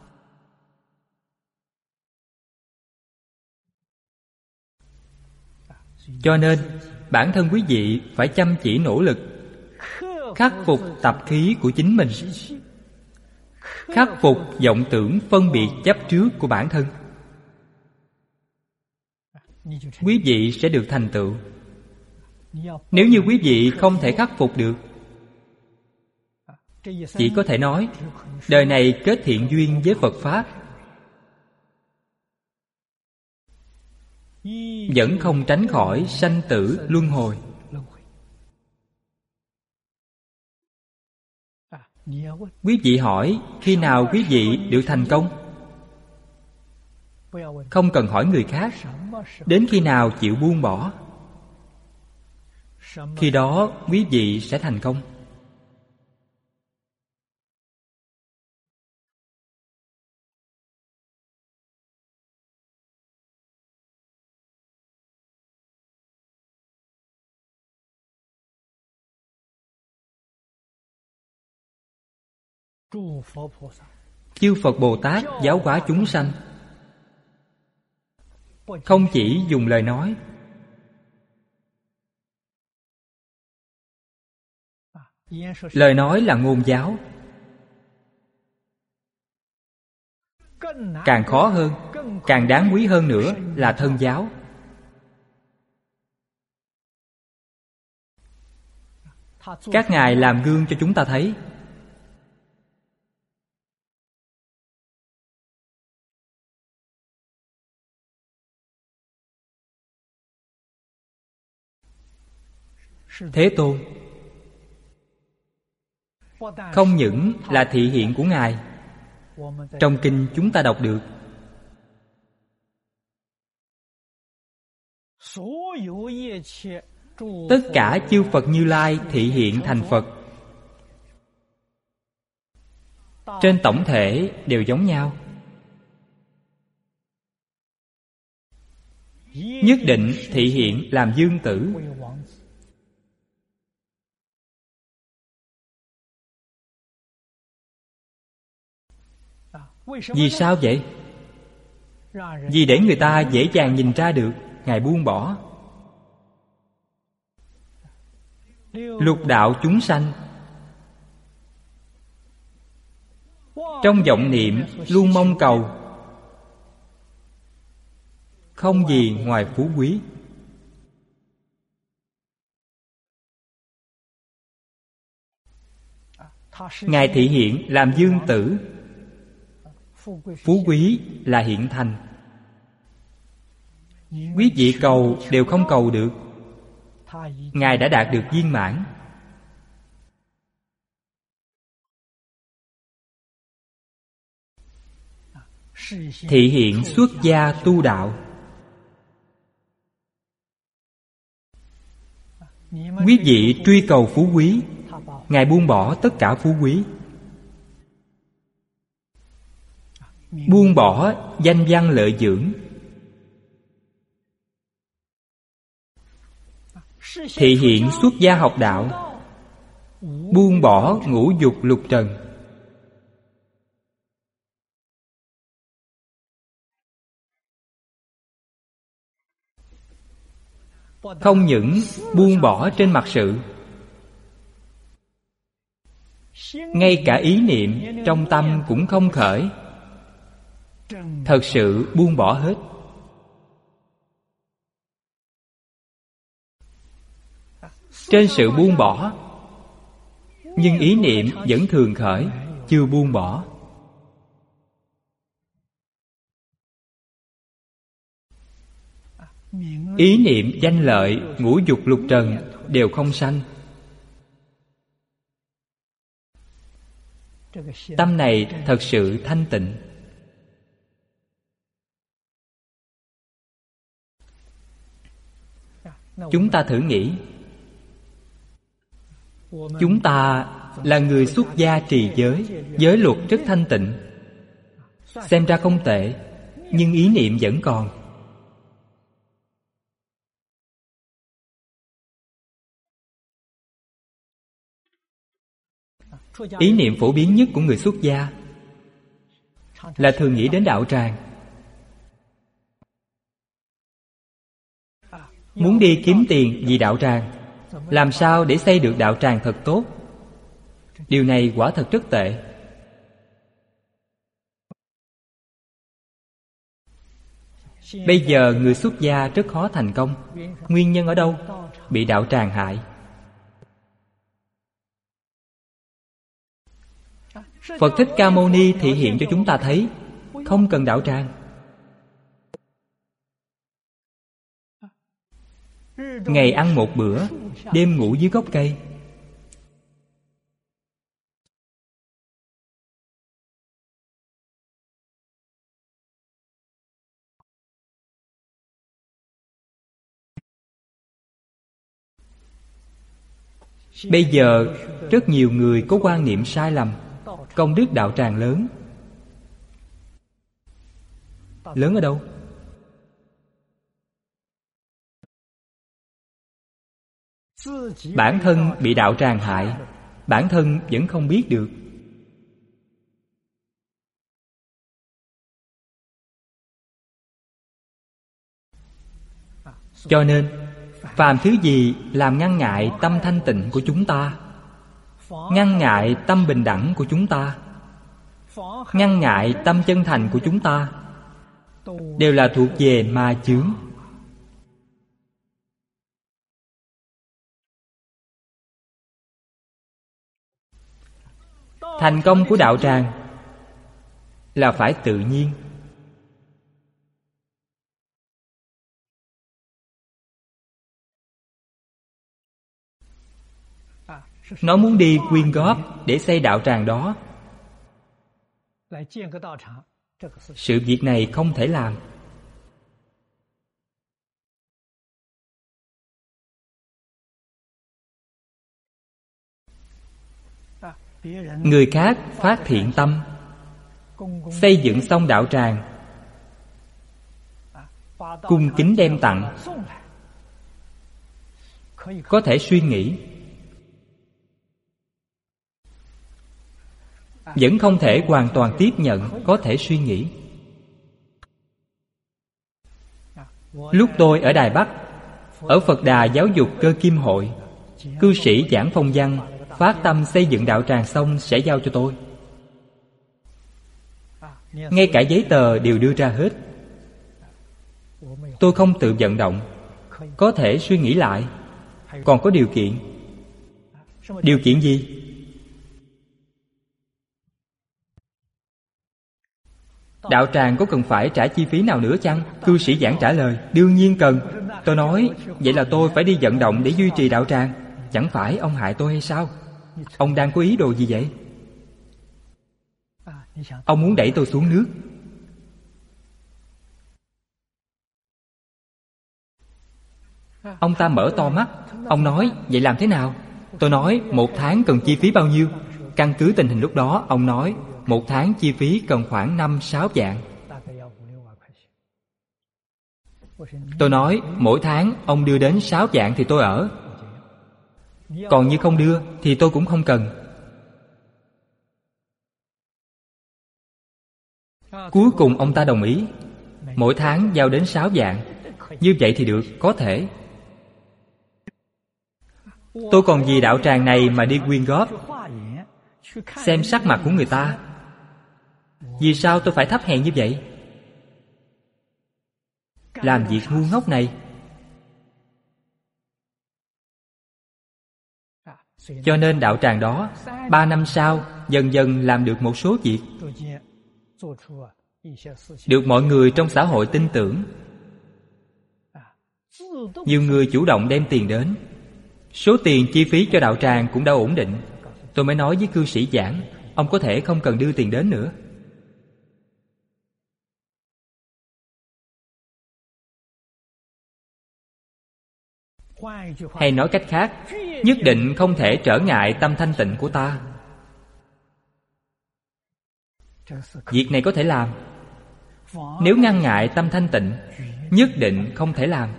Cho nên bản thân quý vị phải chăm chỉ nỗ lực, khắc phục tập khí của chính mình, khắc phục vọng tưởng phân biệt chấp trước của bản thân. Quý vị sẽ được thành tựu. Nếu như quý vị không thể khắc phục được, chỉ có thể nói đời này kết thiện duyên với Phật Pháp, vẫn không tránh khỏi sanh tử luân hồi. Quý vị hỏi khi nào quý vị được thành công? Không cần hỏi người khác. Đến khi nào chịu buông bỏ, khi đó quý vị sẽ thành công. Chư Phật Bồ Tát giáo hóa chúng sanh, không chỉ dùng lời nói. Lời nói là ngôn giáo. Càng khó hơn, càng đáng quý hơn nữa là thân giáo. Các ngài làm gương cho chúng ta thấy. Thế Tôn không những là thị hiện của Ngài, trong kinh chúng ta đọc được tất cả chư Phật Như Lai thị hiện thành Phật, trên tổng thể đều giống nhau. nhất định thị hiện làm dương tử. Vì sao vậy? Vì để người ta dễ dàng nhìn ra được Ngài buông bỏ. Lục đạo chúng sanh trong vọng niệm luôn mong cầu không gì ngoài phú quý. Ngài thị hiện làm dương tử. Phú quý là hiện thành. Quý vị cầu đều không cầu được, Ngài đã đạt được viên mãn. Thị hiện xuất gia tu đạo. Quý vị truy cầu phú quý, Ngài buông bỏ tất cả phú quý. Buông bỏ danh văn lợi dưỡng. Thị hiện xuất gia học đạo. Buông bỏ ngũ dục lục trần. Không những buông bỏ trên mặt sự, ngay cả ý niệm trong tâm cũng không khởi. Thật sự buông bỏ hết. Trên sự buông bỏ, nhưng ý niệm vẫn thường khởi, chưa buông bỏ. Ý niệm danh lợi, ngũ dục lục trần đều không sanh. Tâm này thật sự thanh tịnh. Chúng ta thử nghĩ, chúng ta là người xuất gia trì giới, giới luật rất thanh tịnh, xem ra không tệ, nhưng ý niệm vẫn còn. Ý niệm phổ biến nhất của người xuất gia là thường nghĩ đến đạo tràng. Muốn đi kiếm tiền vì đạo tràng, làm sao để xây được đạo tràng thật tốt? Điều này quả thật rất tệ. Bây giờ người xuất gia rất khó thành công. Nguyên nhân ở đâu? Bị đạo tràng hại. Phật Thích Ca Mâu Ni thị hiện cho chúng ta thấy không cần đạo tràng. Ngày ăn một bữa, đêm ngủ dưới gốc cây. Bây giờ rất nhiều người có quan niệm sai lầm. Công đức đạo tràng lớn. Lớn ở đâu? Bản thân bị đạo tràng hại, bản thân vẫn không biết được. Cho nên phàm thứ gì làm ngăn ngại tâm thanh tịnh của chúng ta, ngăn ngại tâm bình đẳng của chúng ta, ngăn ngại tâm chân thành của chúng ta, đều là thuộc về ma chướng. Thành công của đạo tràng là phải tự nhiên. Nó muốn đi quyên góp để xây đạo tràng đó, sự việc này không thể làm. Người khác phát thiện tâm, xây dựng xong đạo tràng, cung kính đem tặng. Có thể suy nghĩ, vẫn không thể hoàn toàn tiếp nhận. Có thể suy nghĩ. Lúc tôi ở Đài Bắc, ở Phật Đà Giáo dục Cơ Kim Hội, cư sĩ giảng phong văn, phát tâm xây dựng đạo tràng xong sẽ giao cho tôi. Ngay cả giấy tờ đều đưa ra hết. Tôi không tự vận động. Có thể suy nghĩ lại. Còn có điều kiện. Điều kiện gì? Đạo tràng có cần phải trả chi phí nào nữa chăng? Cư sĩ giảng trả lời, đương nhiên cần. Tôi nói, vậy là tôi phải đi vận động để duy trì đạo tràng. Chẳng phải ông hại tôi hay sao? Ông đang có ý đồ gì vậy? Ông muốn đẩy tôi xuống nước. Ông ta mở to mắt. Ông nói, vậy làm thế nào? Tôi nói, một tháng cần chi phí bao nhiêu? Căn cứ tình hình lúc đó, ông nói, một tháng chi phí cần khoảng năm sáu vạn. Tôi nói, mỗi tháng ông đưa đến sáu vạn thì tôi ở. Còn như không đưa thì tôi cũng không cần. Cuối cùng ông ta đồng ý. Mỗi tháng giao đến sáu vạn. Như vậy thì được, có thể. Tôi còn vì đạo tràng này mà đi quyên góp, xem sắc mặt của người ta. Vì sao tôi phải thấp hèn như vậy? Làm việc ngu ngốc này. Cho nên đạo tràng đó, ba năm sau, dần dần làm được một số việc, được mọi người trong xã hội tin tưởng. Nhiều người chủ động đem tiền đến. Số tiền chi phí cho đạo tràng cũng đã ổn định. Tôi mới nói với cư sĩ giảng, ông có thể không cần đưa tiền đến nữa. Hay nói cách khác, nhất định không thể trở ngại tâm thanh tịnh của ta. Việc này có thể làm. Nếu ngăn ngại tâm thanh tịnh, nhất định không thể làm.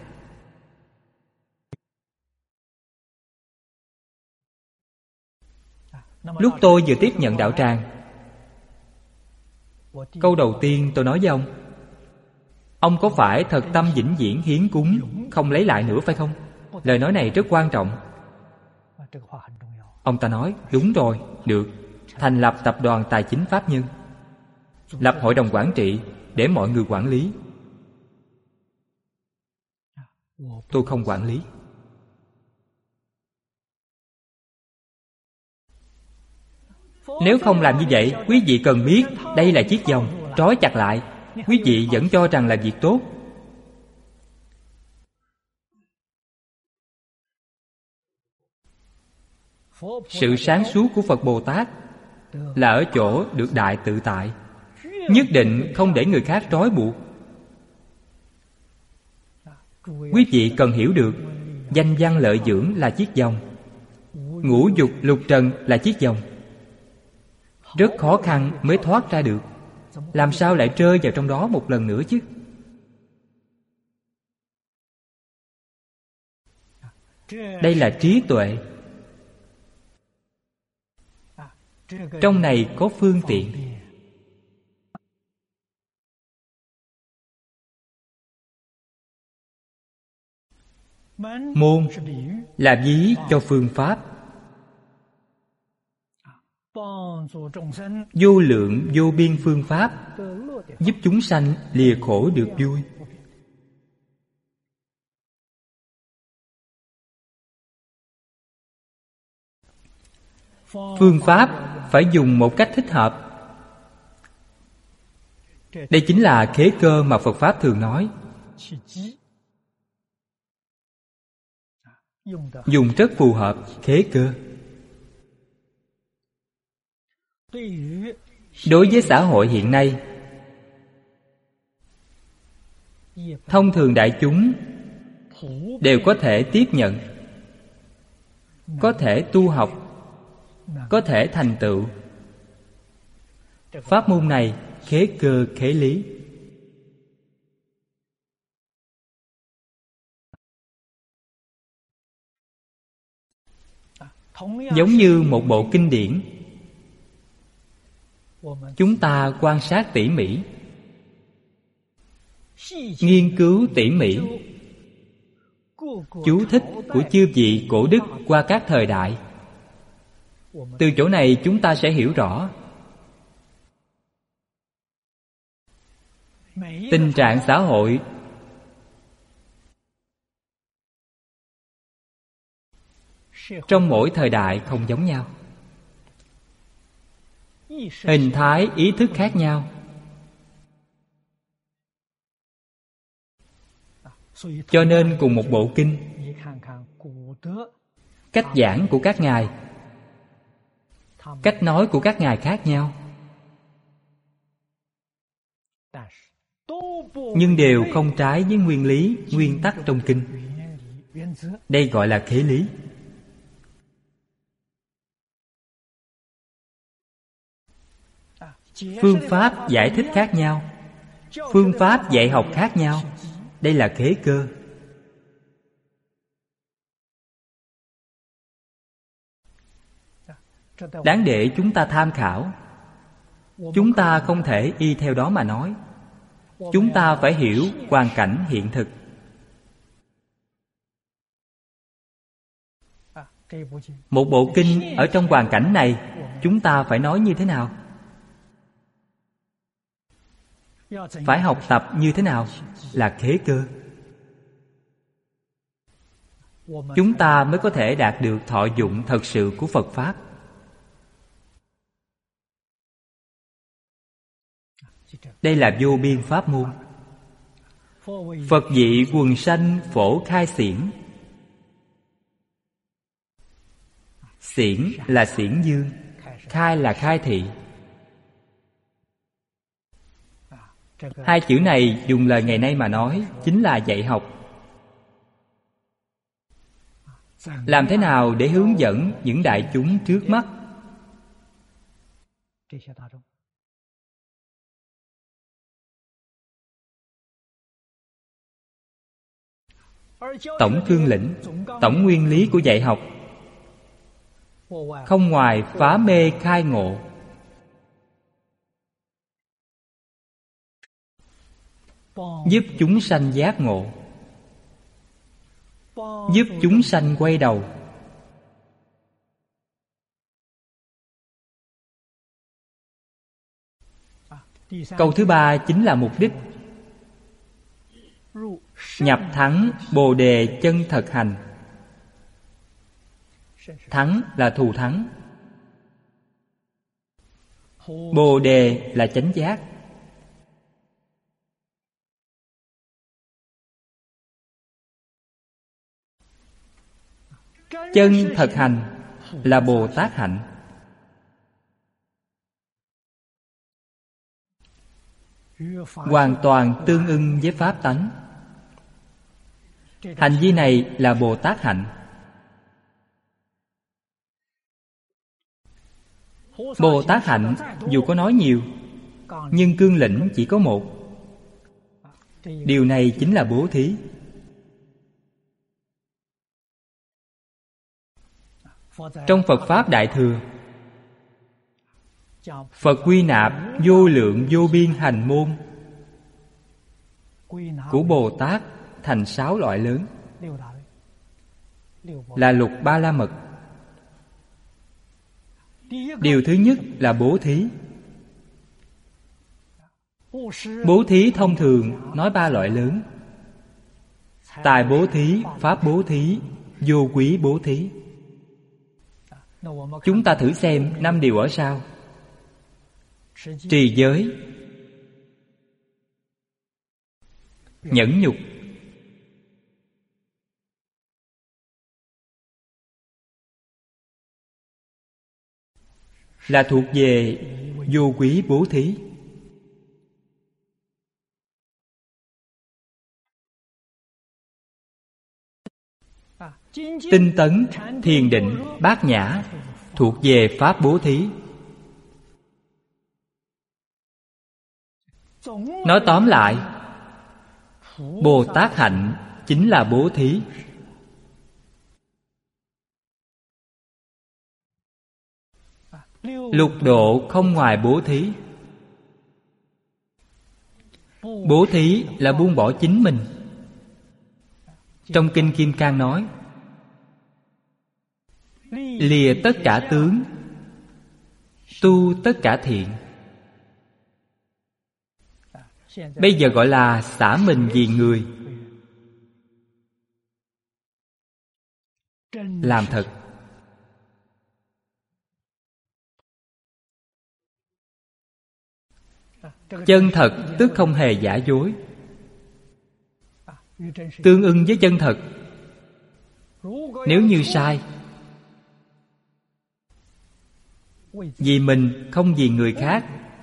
Lúc tôi vừa tiếp nhận đạo tràng, câu đầu tiên tôi nói với ông, ông có phải thật tâm vĩnh viễn hiến cúng, không lấy lại nữa phải không? Lời nói này rất quan trọng. Ông ta nói, đúng rồi, được. Thành lập tập đoàn tài chính pháp nhân, lập hội đồng quản trị để mọi người quản lý. Tôi không quản lý. Nếu không làm như vậy, quý vị cần biết đây là chiếc vòng, trói chặt lại. Quý vị vẫn cho rằng là việc tốt. Sự sáng suốt của Phật Bồ Tát là ở chỗ được đại tự tại, nhất định không để người khác trói buộc. Quý vị cần hiểu được, danh văn lợi dưỡng là chiếc vòng, ngũ dục lục trần là chiếc vòng. Rất khó khăn mới thoát ra được. Làm sao lại rơi vào trong đó một lần nữa chứ? Đây là trí tuệ. Trong này có phương tiện. Môn là ví cho phương pháp. Vô lượng vô biên phương pháp giúp chúng sanh lìa khổ được vui. Phương pháp phải dùng một cách thích hợp. Đây chính là khế cơ mà Phật Pháp thường nói. Dùng rất phù hợp, khế cơ. Đối với xã hội hiện nay, thông thường đại chúng đều có thể tiếp nhận, có thể tu học, có thể thành tựu. Pháp môn này khế cơ khế lý. Giống như một bộ kinh điển, chúng ta quan sát tỉ mỉ, nghiên cứu tỉ mỉ chú thích của chư vị cổ đức qua các thời đại. Từ chỗ này chúng ta sẽ hiểu rõ tình trạng xã hội trong mỗi thời đại không giống nhau, hình thái ý thức khác nhau. Cho nên cùng một bộ kinh, cách giảng của các ngài, cách nói của các ngài khác nhau, nhưng đều không trái với nguyên lý, nguyên tắc trong kinh. Đây gọi là khế lý. Phương pháp giải thích khác nhau, phương pháp dạy học khác nhau. Đây là khế cơ. Đáng để chúng ta tham khảo. Chúng ta không thể y theo đó mà nói. Chúng ta phải hiểu hoàn cảnh hiện thực. Một bộ kinh ở trong hoàn cảnh này, chúng ta phải nói như thế nào? Phải học tập như thế nào? Là khế cơ. Chúng ta mới có thể đạt được thọ dụng thật sự của Phật Pháp. Đây là vô biên pháp môn. Phật vị quần sanh phổ khai xiển. Xiển là xiển dương, khai là khai thị. Hai chữ này dùng lời ngày nay mà nói chính là dạy học. Làm thế nào để hướng dẫn những đại chúng trước mắt? Tổng cương lĩnh, tổng nguyên lý của dạy học không ngoài phá mê khai ngộ. Giúp chúng sanh giác ngộ, giúp chúng sanh quay đầu. Câu thứ ba chính là mục đích. Nhập thắng Bồ đề chân thật hành. Thắng là thù thắng, Bồ đề là chánh giác. Chân thật hành là Bồ Tát hạnh. Hoàn toàn tương ưng với pháp tánh. Hành vi này là Bồ Tát hạnh. Bồ Tát hạnh dù có nói nhiều, nhưng cương lĩnh chỉ có một. Điều này chính là bố thí. Trong Phật Pháp Đại Thừa, Phật quy nạp vô lượng vô biên hành môn của Bồ Tát thành sáu loại lớn, là lục ba la mật. Điều thứ nhất là bố thí. Bố thí thông thường nói ba loại lớn: tài bố thí, pháp bố thí, vô quý bố thí. Chúng ta thử xem năm điều ở sau: trì giới, nhẫn nhục, là thuộc về vô quý bố thí. Tinh tấn, thiền định, bát nhã thuộc về pháp bố thí. Nói tóm lại, Bồ Tát hạnh chính là bố thí. Lục độ không ngoài bố thí. Bố thí là buông bỏ chính mình. Trong Kinh Kim Cang nói: lìa tất cả tướng, tu tất cả thiện. Bây giờ gọi là xả mình vì người. Làm thật. Chân thật tức không hề giả dối. Tương ưng với chân thật. Nếu như sai, vì mình không vì người khác.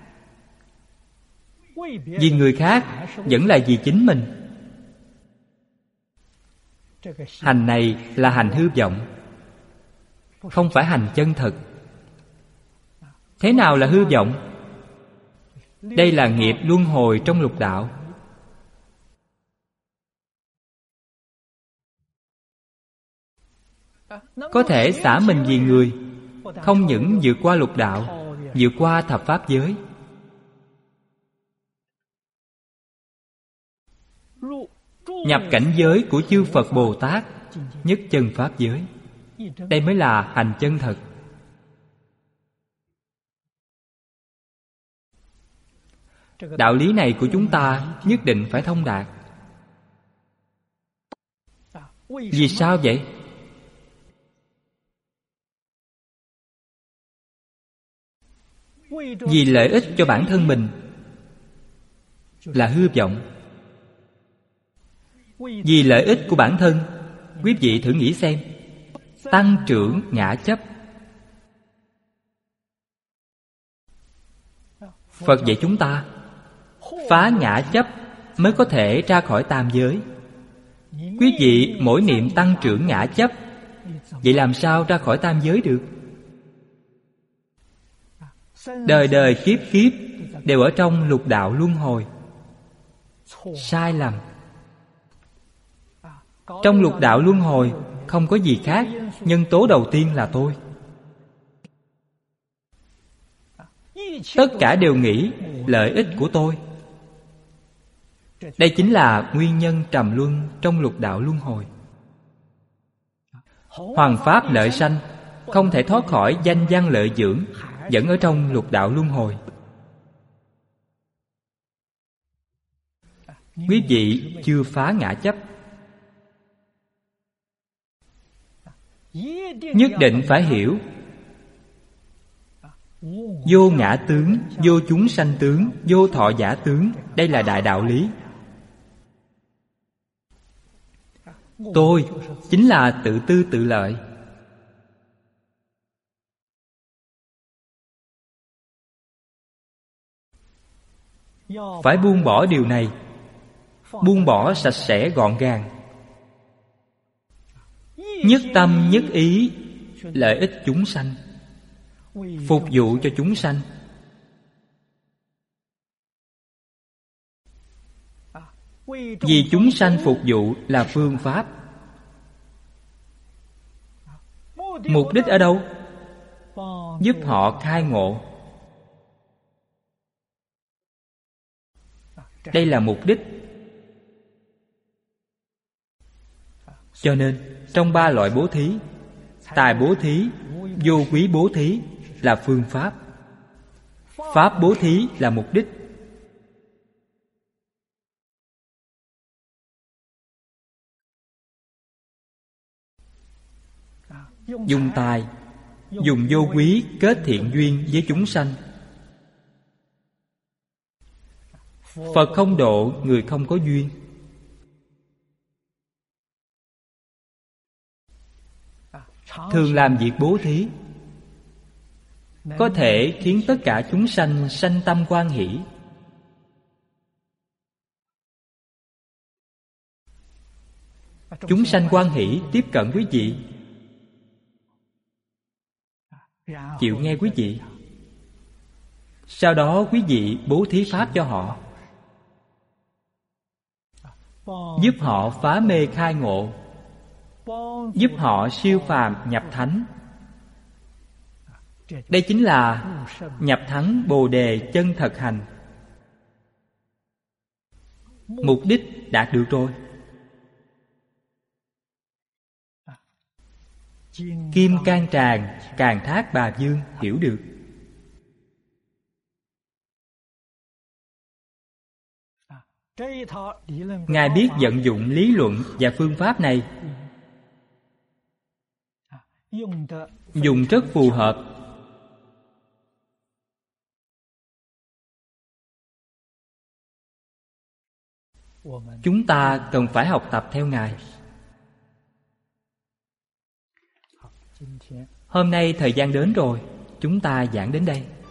Vì người khác vẫn là vì chính mình. Hành này là hành hư vọng, không phải hành chân thật. Thế nào là hư vọng? Đây là nghiệp luân hồi trong lục đạo. Có thể xả mình vì người, không những vượt qua lục đạo, vượt qua thập pháp giới. Nhập cảnh giới của chư Phật Bồ Tát, nhất chân pháp giới. Đây mới là hành chân thật. Đạo lý này của chúng ta nhất định phải thông đạt. Vì sao vậy? Vì lợi ích cho bản thân mình là hư vọng. Vì lợi ích của bản thân, quý vị thử nghĩ xem, tăng trưởng ngã chấp. Phật dạy chúng ta phá ngã chấp mới có thể ra khỏi tam giới. Quý vị mỗi niệm tăng trưởng ngã chấp, vậy làm sao ra khỏi tam giới được? Đời đời kiếp kiếp đều ở trong lục đạo luân hồi. Sai lầm. Trong lục đạo luân hồi không có gì khác, nhân tố đầu tiên là tôi. Tất cả đều nghĩ lợi ích của tôi. Đây chính là nguyên nhân trầm luân trong lục đạo luân hồi. Hoằng pháp lợi sanh, không thể thoát khỏi danh văn lợi dưỡng, vẫn ở trong lục đạo luân hồi. Quý vị chưa phá ngã chấp, nhất định phải hiểu vô ngã tướng, vô chúng sanh tướng, vô thọ giả tướng. Đây là đại đạo lý. Tôi chính là tự tư tự lợi. Phải buông bỏ điều này, buông bỏ sạch sẽ gọn gàng. Nhất tâm nhất ý lợi ích chúng sanh, phục vụ cho chúng sanh. Vì chúng sanh phục vụ là phương pháp. Mục đích ở đâu? Giúp họ khai ngộ. Đây là mục đích. Cho nên trong ba loại bố thí, tài bố thí, vô quý bố thí là phương pháp. Pháp bố thí là mục đích. Dùng tài, dùng vô quý kết thiện duyên với chúng sanh. Phật không độ người không có duyên. Thường làm việc bố thí có thể khiến tất cả chúng sanh sanh tâm hoan hỷ. Chúng sanh hoan hỷ tiếp cận quý vị, chịu nghe quý vị. Sau đó quý vị bố thí pháp cho họ, giúp họ phá mê khai ngộ, giúp họ siêu phàm nhập thánh. Đây chính là nhập thắng Bồ Đề chân thật hành. Mục đích đạt được rồi. Kim Cang Tràng Càng Thác Bà Dương hiểu được. Ngài biết vận dụng lý luận và phương pháp này, dùng rất phù hợp. Chúng ta cần phải học tập theo Ngài. Hôm nay thời gian đến rồi, chúng ta giảng đến đây.